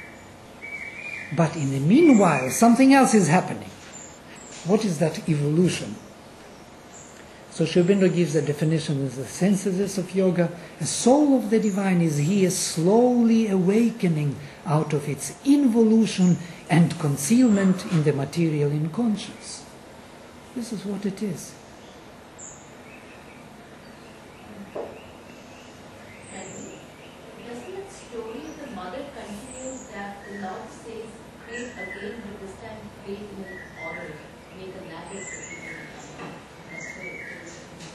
But in the meanwhile, something else is happening. What is that evolution? So Sri Aurobindo gives a definition as the synthesis of yoga. A soul of the divine is here slowly awakening out of its involution and concealment in the material inconscious. This is what it is. Doesn't that story, the mother continues that the Lord says, create again, but this time create in an order, make a ladder for people to come. That's why it is.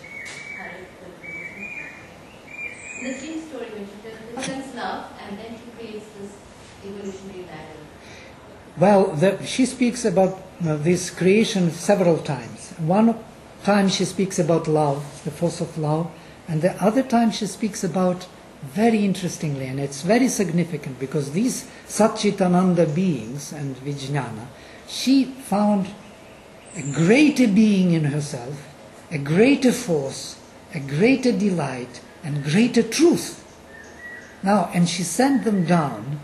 In the same story, when she presents love, and then she creates this evolutionary ladder. Well, the, she speaks about uh, this creation several times. One time she speaks about love, the force of love, and the other time she speaks about, very interestingly, and it's very significant, because these Satchitananda beings and Vijnana, she found a greater being in herself, a greater force, a greater delight, and greater truth. Now, and she sent them down,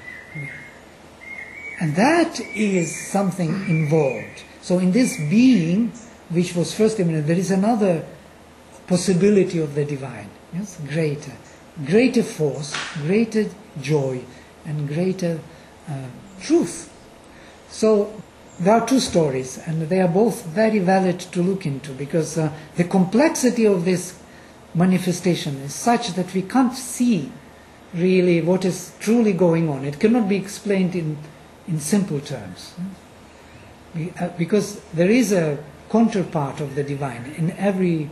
and that is something involved. So in this being, which was first immanent, there is another possibility of the divine. Yes, greater, greater force, greater joy, and greater uh, truth. So there are two stories, and they are both very valid to look into, because uh, the complexity of this manifestation is such that we can't see really what is truly going on. It cannot be explained in, in simple terms. We, uh, because there is a counterpart of the divine in every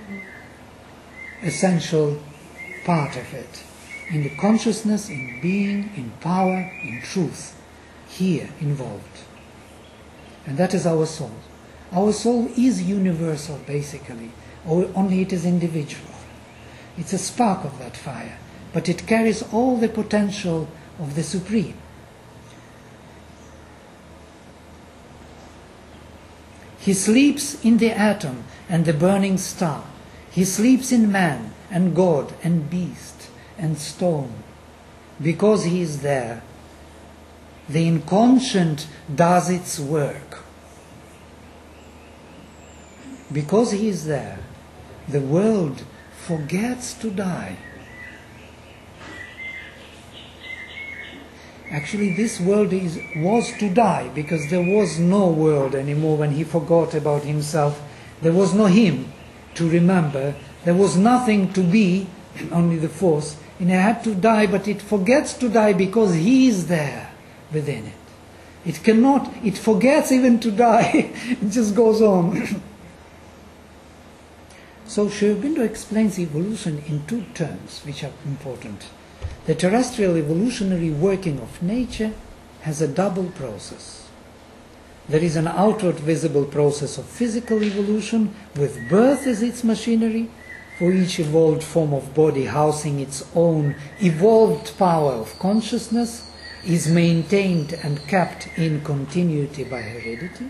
essential part of it. In the consciousness, in being, in power, in truth. Here involved. And that is our soul. Our soul is universal, basically, or only it is individual. It's a spark of that fire, but it carries all the potential of the Supreme. He sleeps in the atom and the burning star. He sleeps in man and God and beast and stone. Because he is there, the inconscient does its work. Because he is there, the world forgets to die. Actually, this world is, was to die, because there was no world anymore when he forgot about himself. There was no him to remember. There was nothing to be, only the force. And it had to die, but it forgets to die because he is there within it. It cannot, it forgets even to die. It just goes on. So Sri Aurobindo explains evolution in two terms which are important. The terrestrial evolutionary working of nature has a double process. There is an outward visible process of physical evolution with birth as its machinery, for each evolved form of body housing its own evolved power of consciousness is maintained and kept in continuity by heredity.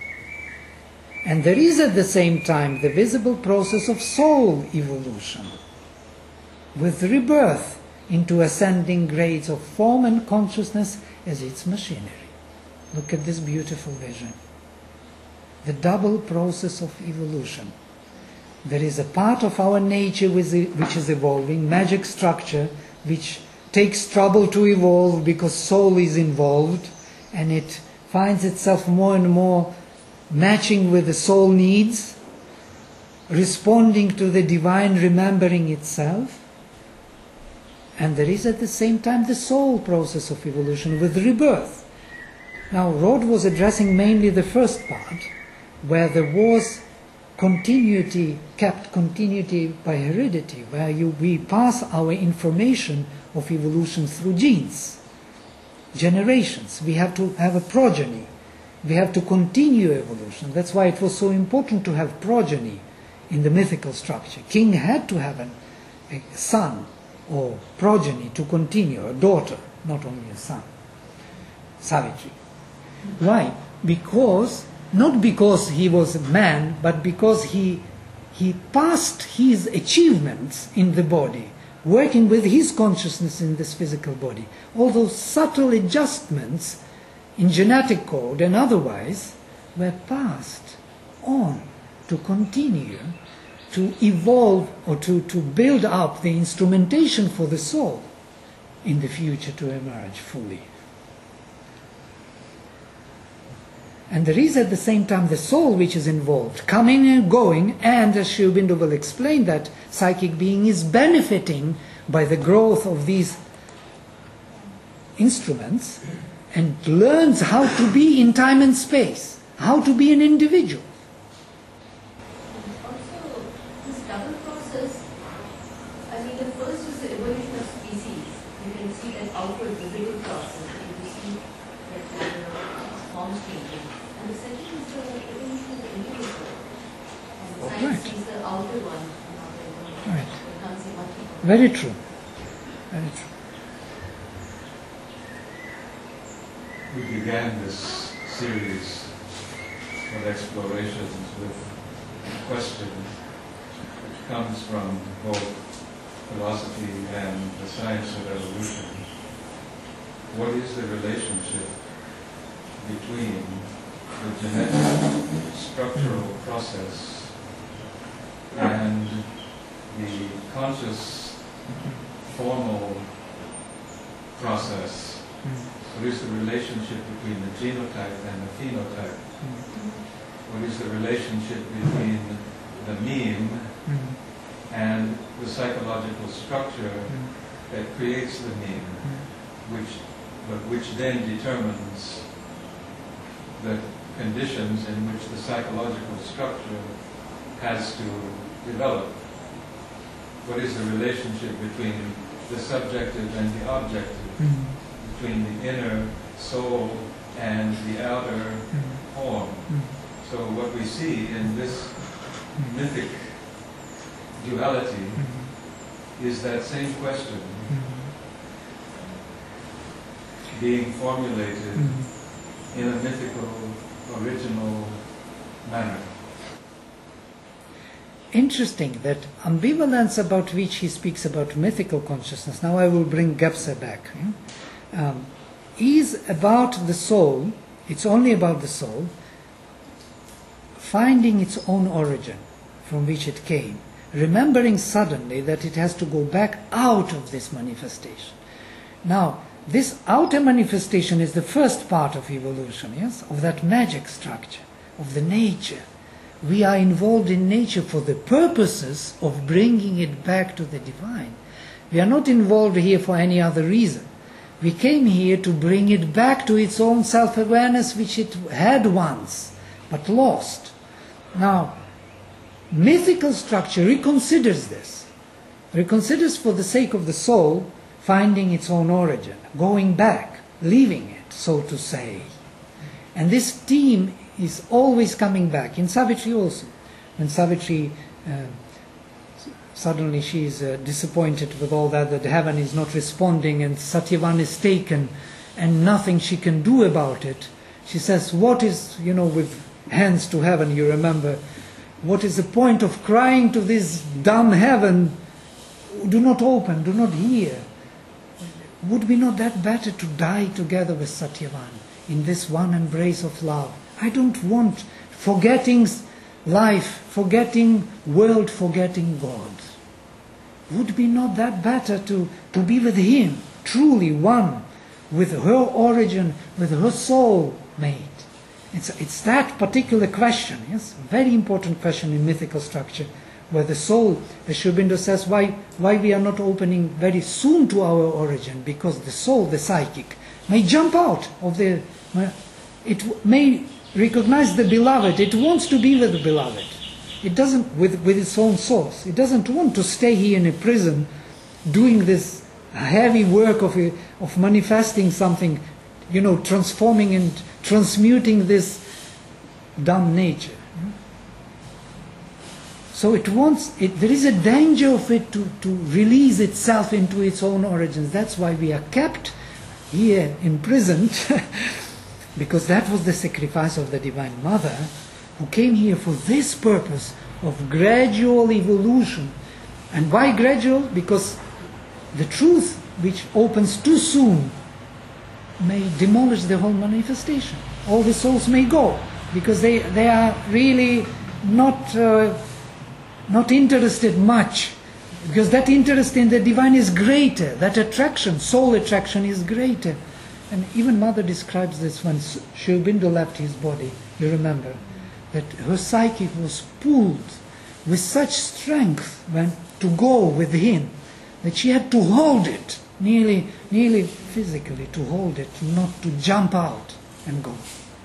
And there is at the same time the visible process of soul evolution, with rebirth into ascending grades of form and consciousness as its machinery. Look at this beautiful vision. The double process of evolution. There is a part of our nature which is evolving, magic structure, which takes trouble to evolve because soul is involved, and it finds itself more and more matching with the soul needs, responding to the divine, remembering itself. And there is at the same time the soul process of evolution with rebirth. Now, Rod was addressing mainly the first part, where there was continuity, kept continuity by heredity, where you, we pass our information of evolution through genes, generations. We have to have a progeny. We have to continue evolution. That's why it was so important to have progeny in the mythical structure. King had to have an, a son or progeny to continue, a daughter, not only a son. Savitri. Why? Because, not because he was a man, but because he, he passed his achievements in the body, working with his consciousness in this physical body. All those subtle adjustments in genetic code and otherwise were passed on to continue to evolve or to, to build up the instrumentation for the soul in the future to emerge fully. And there is at the same time the soul which is involved, coming and going, and as Sri Aurobindo will explain, that psychic being is benefiting by the growth of these instruments and learns how to be in time and space, how to be an individual. Also, this double process, I mean, the first is the evolution of species. You can see that outward visible process, you see that there are forms changing. And the second is the evolution of the individual. And the science Right. sees the outer one, not the inner one. Right. It becomes a multi- Very true. Very true. We began this series of explorations with a question which comes from both philosophy and the science of evolution. What is the relationship between the genetic structural process and the conscious formal process? What is the relationship between the genotype and the phenotype? What is the relationship between the meme and the psychological structure that creates the meme, which, but which then determines the conditions in which the psychological structure has to develop? What is the relationship between the subjective and the objective? Between the inner soul and the outer form. So what we see in this mythic duality is that same question being formulated in a mythical, original manner. Interesting that ambivalence about which he speaks about mythical consciousness, now I will bring Gebser back, yeah? Um, is about the soul, it's only about the soul, finding its own origin from which it came, remembering suddenly that it has to go back out of this manifestation. Now, this outer manifestation is the first part of evolution, yes, of that magic structure, of the nature. We are involved in nature for the purposes of bringing it back to the divine. We are not involved here for any other reason. We came here to bring it back to its own self-awareness, which it had once, but lost. Now, mythical structure reconsiders this, reconsiders for the sake of the soul finding its own origin, going back, leaving it, so to say. And this theme is always coming back, in Savitri also. When Savitri, uh, suddenly she is uh, disappointed with all that, that heaven is not responding and Satyavan is taken and nothing she can do about it. She says, what is, you know, with hands to heaven, you remember, what is the point of crying to this dumb heaven? Do not open, do not hear. Would be not that better to die together with Satyavan in this one embrace of love? I don't want forgetting life, forgetting world, forgetting God. Would be not that better to, to be with him, truly one, with her origin, with her soul mate? It's, it's that particular question, yes, very important question in mythical structure, where the soul, as Sri Aurobindo says, why, why we are not opening very soon to our origin, because the soul, the psychic, may jump out of the, it may recognize the beloved, it wants to be with the beloved. It doesn't, with, with its own source, it doesn't want to stay here in a prison doing this heavy work of, a, of manifesting something, you know, transforming and transmuting this dumb nature. So it wants, it, there is a danger of it to, to release itself into its own origins. That's why we are kept here imprisoned, because that was the sacrifice of the Divine Mother, who came here for this purpose of gradual evolution. And why gradual? Because the truth which opens too soon may demolish the whole manifestation. All the souls may go, because they, they are really not... Uh, not interested much, because that interest in the divine is greater, that attraction, soul attraction is greater. And even Mother describes this when Sri Aurobindo left his body, you remember, that her psyche was pulled with such strength when to go with him, that she had to hold it, nearly, nearly physically to hold it, not to jump out and go.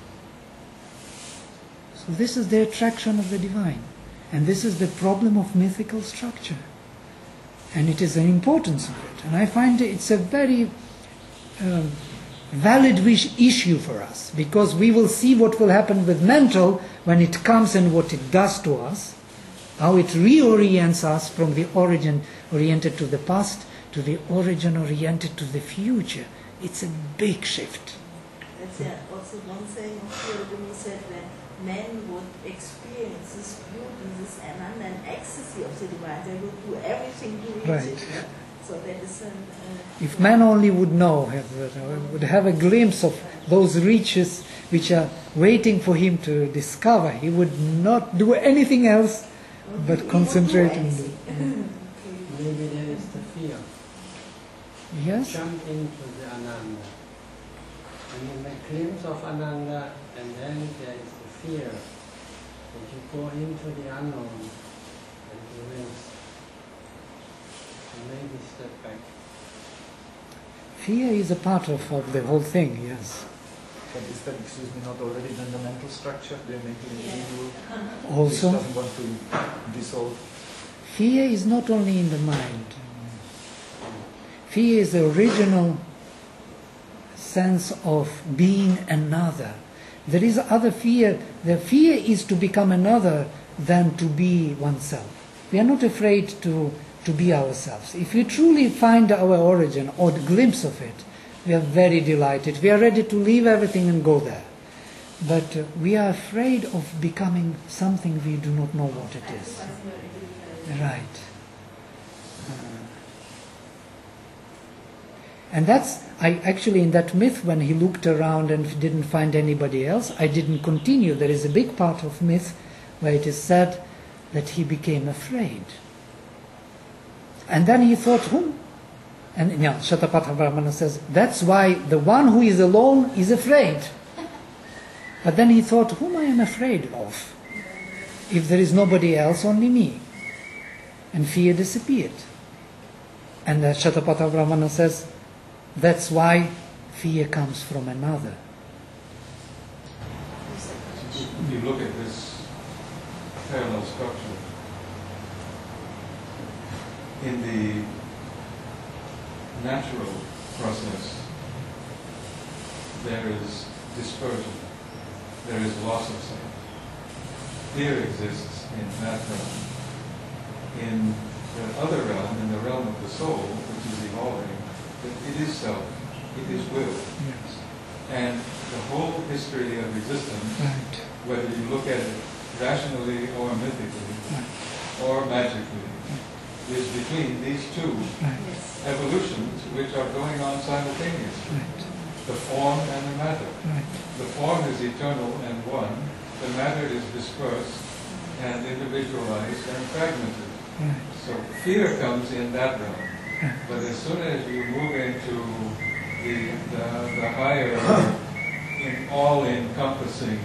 So this is the attraction of the divine. And this is the problem of mythical structure. And it is an importance of it. And I find it's a very uh, valid wish issue for us, because we will see what will happen with mental when it comes and what it does to us, how it reorients us from the origin oriented to the past to the origin oriented to the future. It's a big shift. That's yeah, also one saying of Sri Aurobindo said, when men would experience this beauty, this ananda and ecstasy of the divine, they would do everything to reach Right. it. Yeah? So that is an... Uh, If man only would know, have, uh, would have a glimpse of those riches which are waiting for him to discover, he would not do anything else but he concentrate would on do it. anything. Maybe there is the fear. Yes? Jump into the Ananda. And you make glimpse of Ananda, and then there is the fear that you go into the unknown and you risk. And maybe step back. Fear is a part of, of the whole thing, yes. But is that, excuse me, not already then the mental structure, the mental individual, Also, which doesn't want to dissolve? fear is not only in the mind. Fear is the original sense of being another. There is other fear. The fear is to become another than to be oneself. We are not afraid to, to be ourselves. If we truly find our origin or the glimpse of it, we are very delighted. We are ready to leave everything and go there. But uh, we are afraid of becoming something we do not know what it is. Right. Uh, and that's, I actually in that myth, when he looked around and didn't find anybody else, I didn't continue. There is a big part of myth where it is said that he became afraid. And then he thought, whom? And yeah, Shatapatha Brahmana says, that's why the one who is alone is afraid. But then he thought, whom I am afraid of? If there is nobody else, only me. And fear disappeared. And uh, Shatapatha Brahmana says, that's why fear comes from another. If you look at this parallel structure, in the natural process, there is dispersion, there is loss of self. Fear exists in that realm. In the other realm, in the realm of the soul, which is evolving, it is self, it is will. Yes. And the whole history of existence, Right. whether you look at it rationally or mythically Right. or magically, is between these two Right. Yes. evolutions which are going on simultaneously, Right. the form and the matter. Right. The form is eternal and one, the matter is dispersed and individualized and fragmented. Right. So fear comes in that realm. Right. But as soon as you move into the, the, the higher, in all-encompassing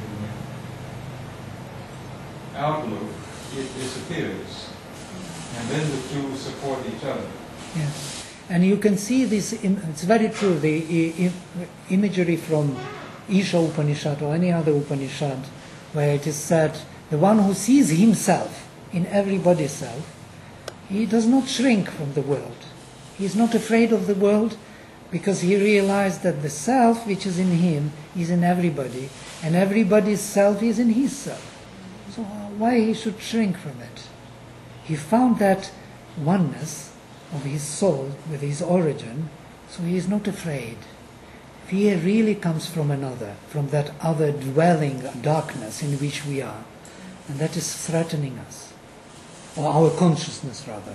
outlook, it disappears. And then the two support each other. Yes. And you can see this, im- it's very true, the i- i- imagery from Isha Upanishad or any other Upanishad, where it is said, the one who sees himself in everybody's self, he does not shrink from the world. He is not afraid of the world because he realized that the self which is in him is in everybody, and everybody's self is in his self. So uh, why he should shrink from it? He found that oneness of his soul with his origin, so he is not afraid. Fear really comes from another, from that other dwelling darkness in which we are, and that is threatening us, or our consciousness rather.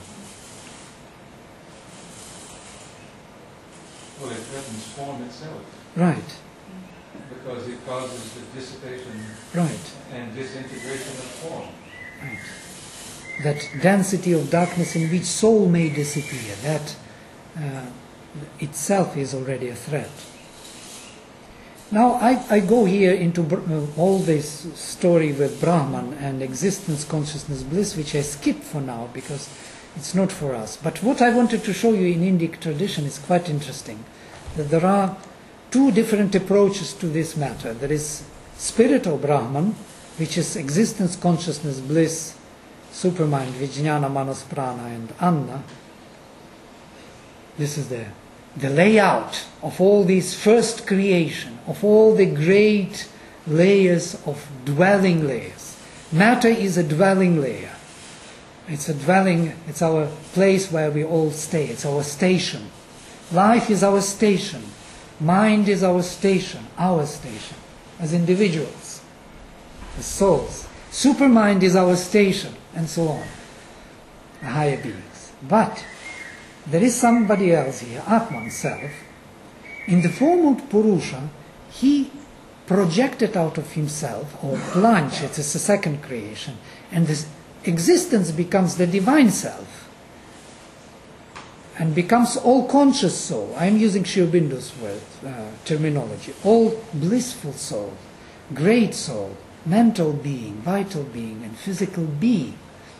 Well, it threatens form itself, Right, because it causes the dissipation right, and disintegration of form. right. That density of darkness in which soul may disappear, that uh, itself is already a threat. Now I, I go here into uh, all this story with Brahman and existence, consciousness, bliss, which I skip for now because it's not for us. But what I wanted to show you in Indic tradition is quite interesting. That there are two different approaches to this matter. There is spirit or Brahman, which is existence, consciousness, bliss, supermind, Vijnana, Manas, Prana, and Anna. This is the, the layout of all these first creation, of all the great layers of dwelling layers. Matter is a dwelling layer. It's a dwelling, it's our place where we all stay, it's our station. Life is our station. Mind is our station, our station, as individuals, as souls. Supermind is our station, and so on, the higher beings. But there is somebody else here, Atman self. In the form of Purusha, he projected out of himself, or plunged, it's a second creation, and this existence becomes the divine self, and becomes all conscious soul. I am using Sri Aurobindo's word, uh, terminology. All blissful soul, great soul, mental being, vital being, and physical being.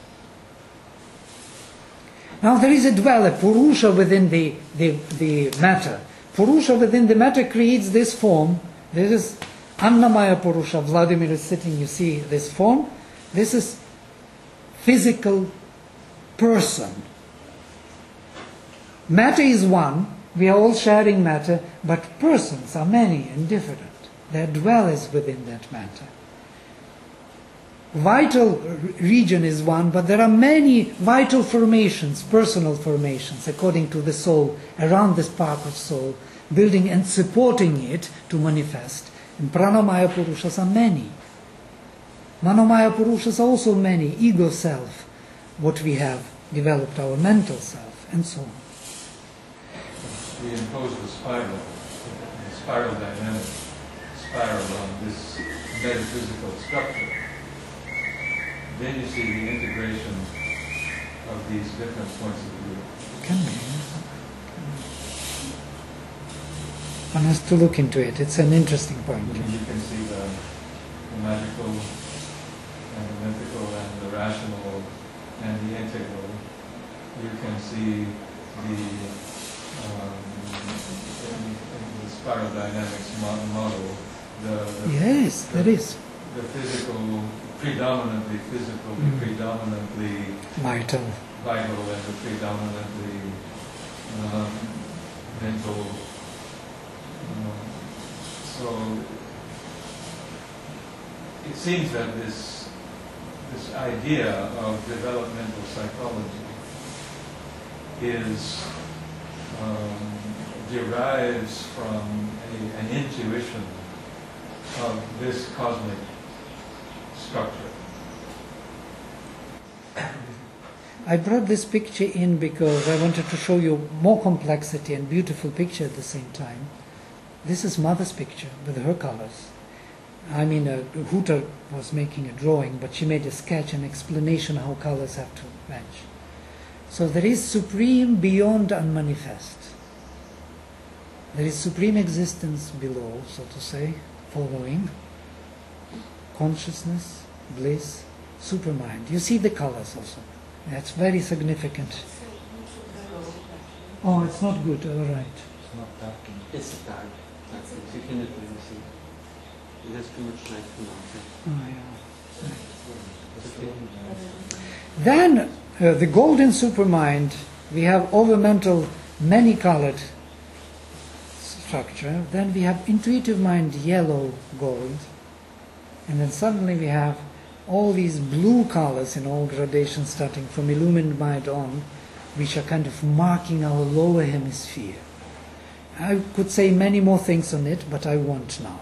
Now there is a dweller, Purusha, within the, the, the matter. Purusha within the matter creates this form. This is Annamaya Purusha. Vladimir is sitting, you see this form. This is physical person. Matter is one, we are all sharing matter, but persons are many and different. There are dwellers within that matter. Vital region is one, but there are many vital formations, personal formations, according to the soul, around this spark of soul, building and supporting it to manifest. And Pranamaya Purushas are many. Manomaya Purushas are also many, ego self, what we have developed, our mental self, and so on. We impose the spiral, the spiral dynamic, spiral on this metaphysical structure. Then you see the integration of these different points of view. Can be. One has to look into it. It's an interesting point. You can see the, the magical and the mythical and the rational and the integral. You can see the um, in, in the spiral dynamics mo- model. The, the Yes, the, there is. The physical, predominantly physical, Mm. the predominantly Vital. vital, and the predominantly um, mental. Um, so it seems that this this idea of developmental psychology is um, derives from a, an intuition of this cosmic structure. I brought this picture in because I wanted to show you more complexity and beautiful picture at the same time. This is Mother's picture with her colors. I mean, uh, Hooter was making a drawing, but she made a sketch and explanation how colors have to match. So there is supreme beyond unmanifest. There is supreme existence below, so to say, following, consciousness, bliss, supermind. You see the colors also. That's very significant. Oh, it's not good, all right. It's not dark enough. It's dark. That's it. You can literally see. It has too much light from outside. Oh, yeah. Then, uh, the golden supermind, we have overmental, many-colored structure. Then we have intuitive mind, yellow, gold. And then suddenly we have all these blue colors in all gradations starting from illumined mind on, which are kind of marking our lower hemisphere. I could say many more things on it, but I won't now.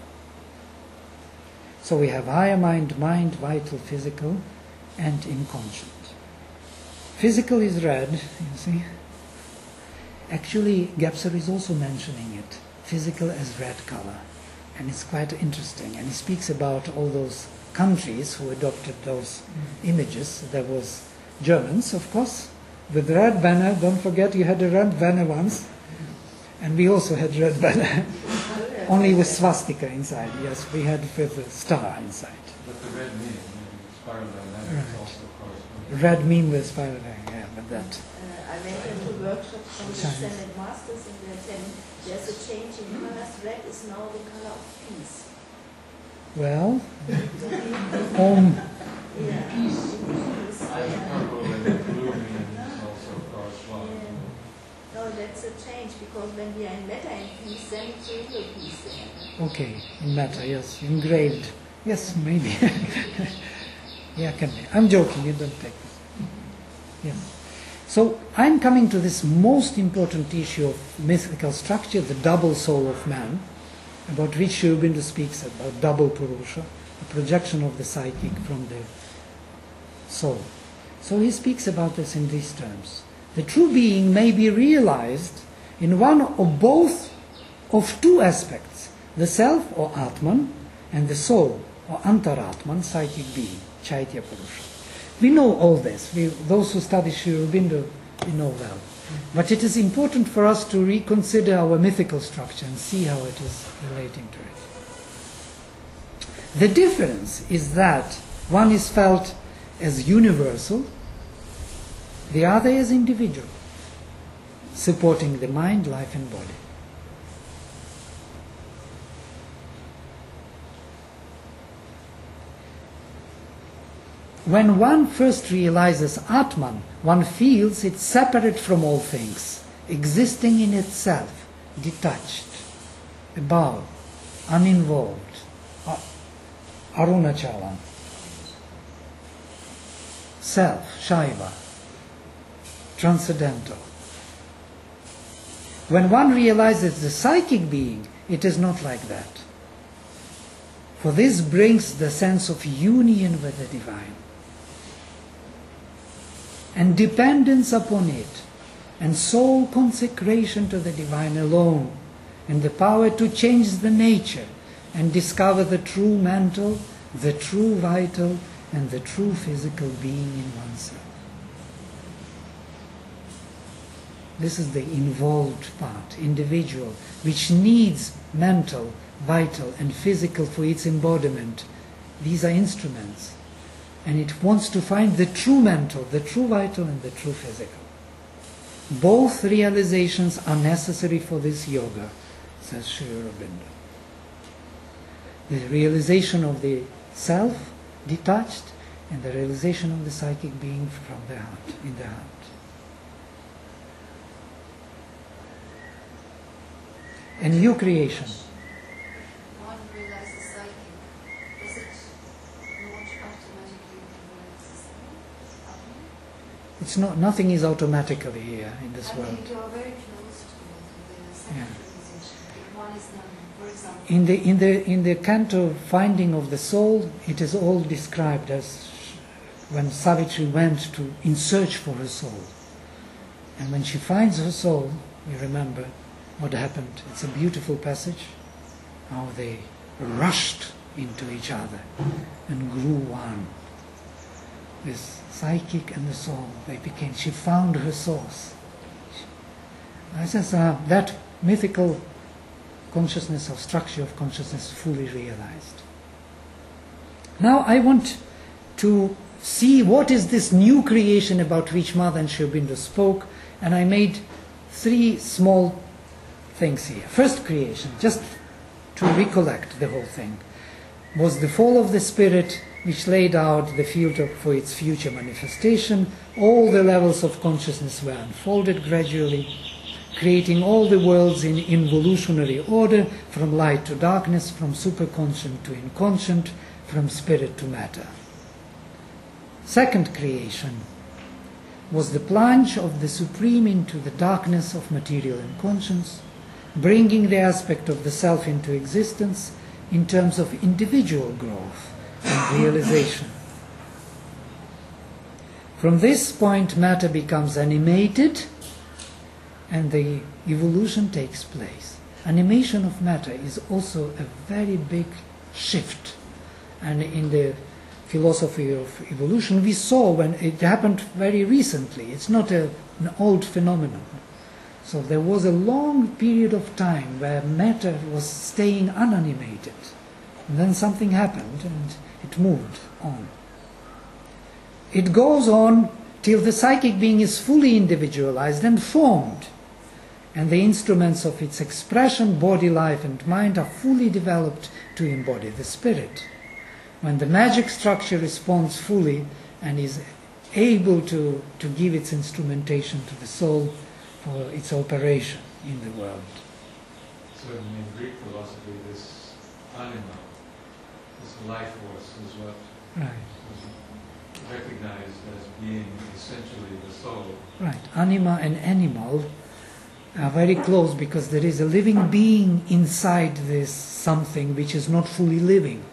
So we have higher mind, mind, vital, physical, and inconscient. Physical is red, you see. Actually, Gebser is also mentioning it, physical as red color. And it's quite interesting. And he speaks about all those countries who adopted those images. There was Germans, of course, with red banner. Don't forget you had a red banner once. And we also had red banner. Only with swastika inside. Yes, we had with a star inside. But the red meme, spiral dynamics, Right. also corresponds. Red meme with spiral dynamics, yeah, but that. Uh, I went into workshops from the Chinese. Senate Masters, and they're telling there's a change in colors. Red is now the color of peace. Well, um, Yeah. Peace. I have purple and blue memes also correspond. Yeah. No, that's a change, because when we are in matter and peace, then it's a real peace there. okay, in matter, yes, engraved. Yes, maybe. Yeah, can be. I'm joking, you don't take this. Yes. So I'm coming to this most important issue of mythical structure, the double soul of man, about which Sri Aurobindo speaks about double Purusha, the projection of the psychic from the soul. So he speaks about this in these terms. The true being may be realized in one or both of two aspects, the self or Atman and the soul or Antaratman, psychic being, Chaitya Purusha. We know all this. We, those who study Sri Aurobindo, we know well. But it is important for us to reconsider our mythical structure and see how it is relating to it. The difference is that one is felt as universal, the other as individual, supporting the mind, life and body. When one first realizes Atman, one feels it separate from all things, existing in itself, detached, above, uninvolved, Arunachalam, self, Shaiva, transcendental. When one realizes the psychic being, it is not like that. For this brings the sense of union with the divine, and dependence upon it, and soul consecration to the divine alone, and the power to change the nature and discover the true mental, the true vital, and the true physical being in oneself. This is the involved part, individual, which needs mental, vital, and physical for its embodiment. These are instruments. And it wants to find the true mental, the true vital, and the true physical. Both realizations are necessary for this yoga, says Sri Aurobindo. The realization of the self, detached, and the realization of the psychic being from the heart, in the heart. a new creation. One realizes psychic. Does it launch automatically into the system? It's not, nothing is automatically here in this I world. think you are very close to it with the second Yeah. position. If one is known, for example. In the in the in the canto Finding of the Soul, it is all described as when Savitri went to in search for her soul, and when she finds her soul, you remember what happened. It's a beautiful passage. How they rushed into each other and grew one. This psychic and the soul, they became. She found her source. This is uh, that mythical consciousness of structure of consciousness fully realized. Now I want to see what is this new creation about which Mother and Sri Aurobindo spoke, and I made three small things here. First creation, just to recollect the whole thing, was the fall of the spirit, which laid out the field of, for its future manifestation. All the levels of consciousness were unfolded gradually, creating all the worlds in involutionary order, from light to darkness, from superconscient to inconscient, from spirit to matter. Second creation was the plunge of the Supreme into the darkness of material inconscience, bringing the aspect of the self into existence in terms of individual growth and realization. From this point, matter becomes animated and the evolution takes place. Animation of matter is also a very big shift. And in the philosophy of evolution, we saw when it happened very recently. It's not a, an old phenomenon. So there was a long period of time where matter was staying unanimated. And then something happened and it moved on. It goes on till the psychic being is fully individualized and formed, and the instruments of its expression, body, life and mind are fully developed to embody the spirit. When the magic structure responds fully and is able to, to give its instrumentation to the soul for its operation in the world. So in Greek philosophy, this anima, this life force, is what Right. is recognized as being essentially the soul. Right. Anima and animal are very close because there is a living being inside this something which is not fully living,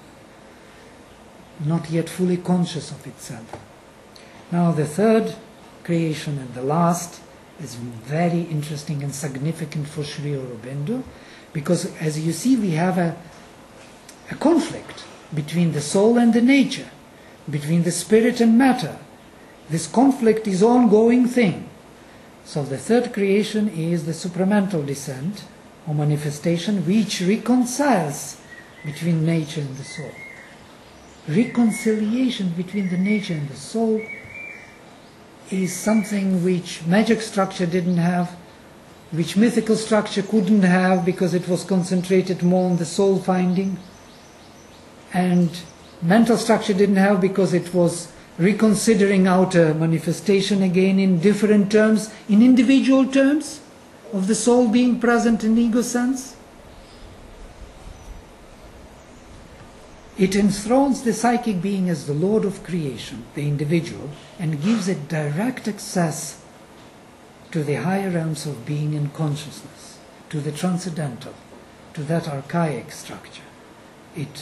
not yet fully conscious of itself. Now the third creation and the last is very interesting and significant for Sri Aurobindo, because as you see we have a, a conflict between the soul and the nature, between the spirit and matter. This conflict is an ongoing thing. So the third creation is the supramental descent or manifestation which reconciles between nature and the soul. Reconciliation between the nature and the soul is something which magic structure didn't have, which mythical structure couldn't have because it was concentrated more on the soul finding, and mental structure didn't have because it was reconsidering outer manifestation again in different terms, in individual terms of the soul being present in ego sense. It enthrones the psychic being as the Lord of creation, the individual, and gives it direct access to the higher realms of being and consciousness, to the transcendental, to that archaic structure. It,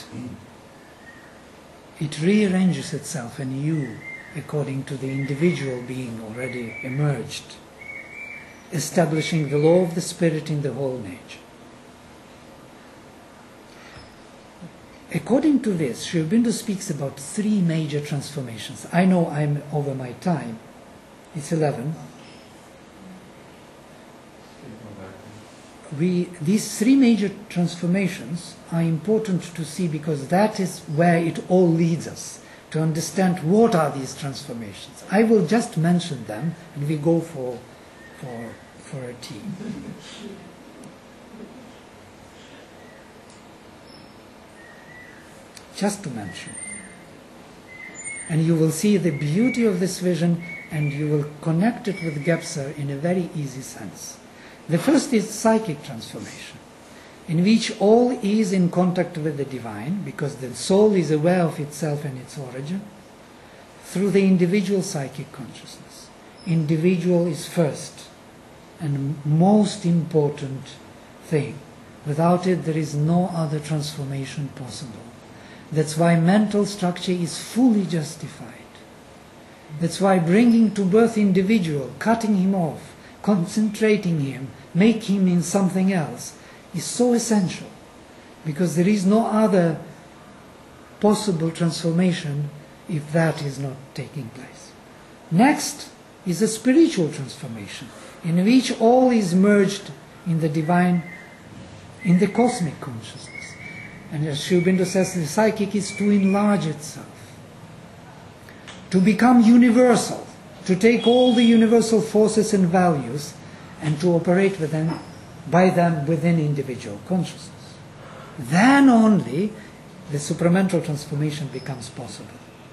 it rearranges itself anew according to the individual being already emerged, establishing the law of the spirit in the whole nature. According to this, Sri Aurobindo speaks about three major transformations. I know I'm over my time. It's eleven. We, these three major transformations are important to see because that is where it all leads us, to understand what are these transformations. I will just mention them and we go for, for, for a tea. Just to mention. And you will see the beauty of this vision and you will connect it with Gebser in a very easy sense. The first is psychic transformation. in which all is in contact with the divine, because the soul is aware of itself and its origin, through the individual psychic consciousness. Individual is first and most important thing. Without it, there is no other transformation possible. That's why mental structure is fully justified. That's why bringing to birth individual, cutting him off, concentrating him, making him in something else, is so essential. Because there is no other possible transformation if that is not taking place. Next is a spiritual transformation, in which all is merged in the divine, in the cosmic consciousness. And as Sri Aurobindo says, the psychic is to enlarge itself, to become universal, to take all the universal forces and values and to operate with them, by them within individual consciousness. Then only the supramental transformation becomes possible.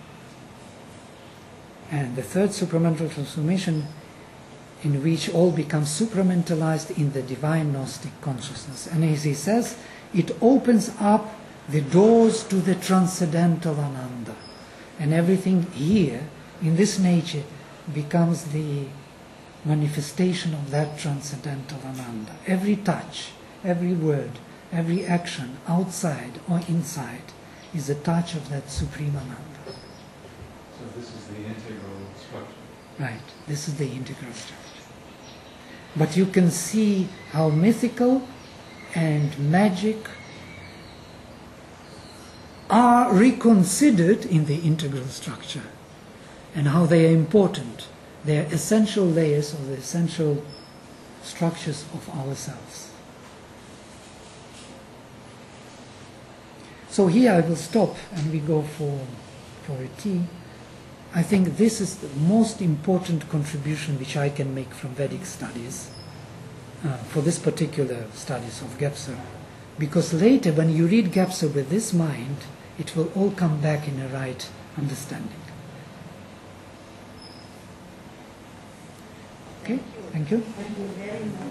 And the third supramental transformation, in which all becomes supramentalized in the divine Gnostic consciousness. And as he says, it opens up the doors to the transcendental Ananda. And everything here, in this nature, becomes the manifestation of that transcendental Ananda. Every touch, every word, every action, outside or inside, is a touch of that Supreme Ananda. So this is the integral structure. Right, this is the integral structure. But you can see how mythical and magic are reconsidered in the integral structure, and how they are important. They are essential layers of the essential structures of ourselves. So here I will stop and we go for, for a tea. I think this is the most important contribution which I can make from Vedic studies uh, for this particular studies of Gebser. Because later when you read Gebser with this mind, it will all come back in a right understanding. Okay? Thank you. Thank you very much.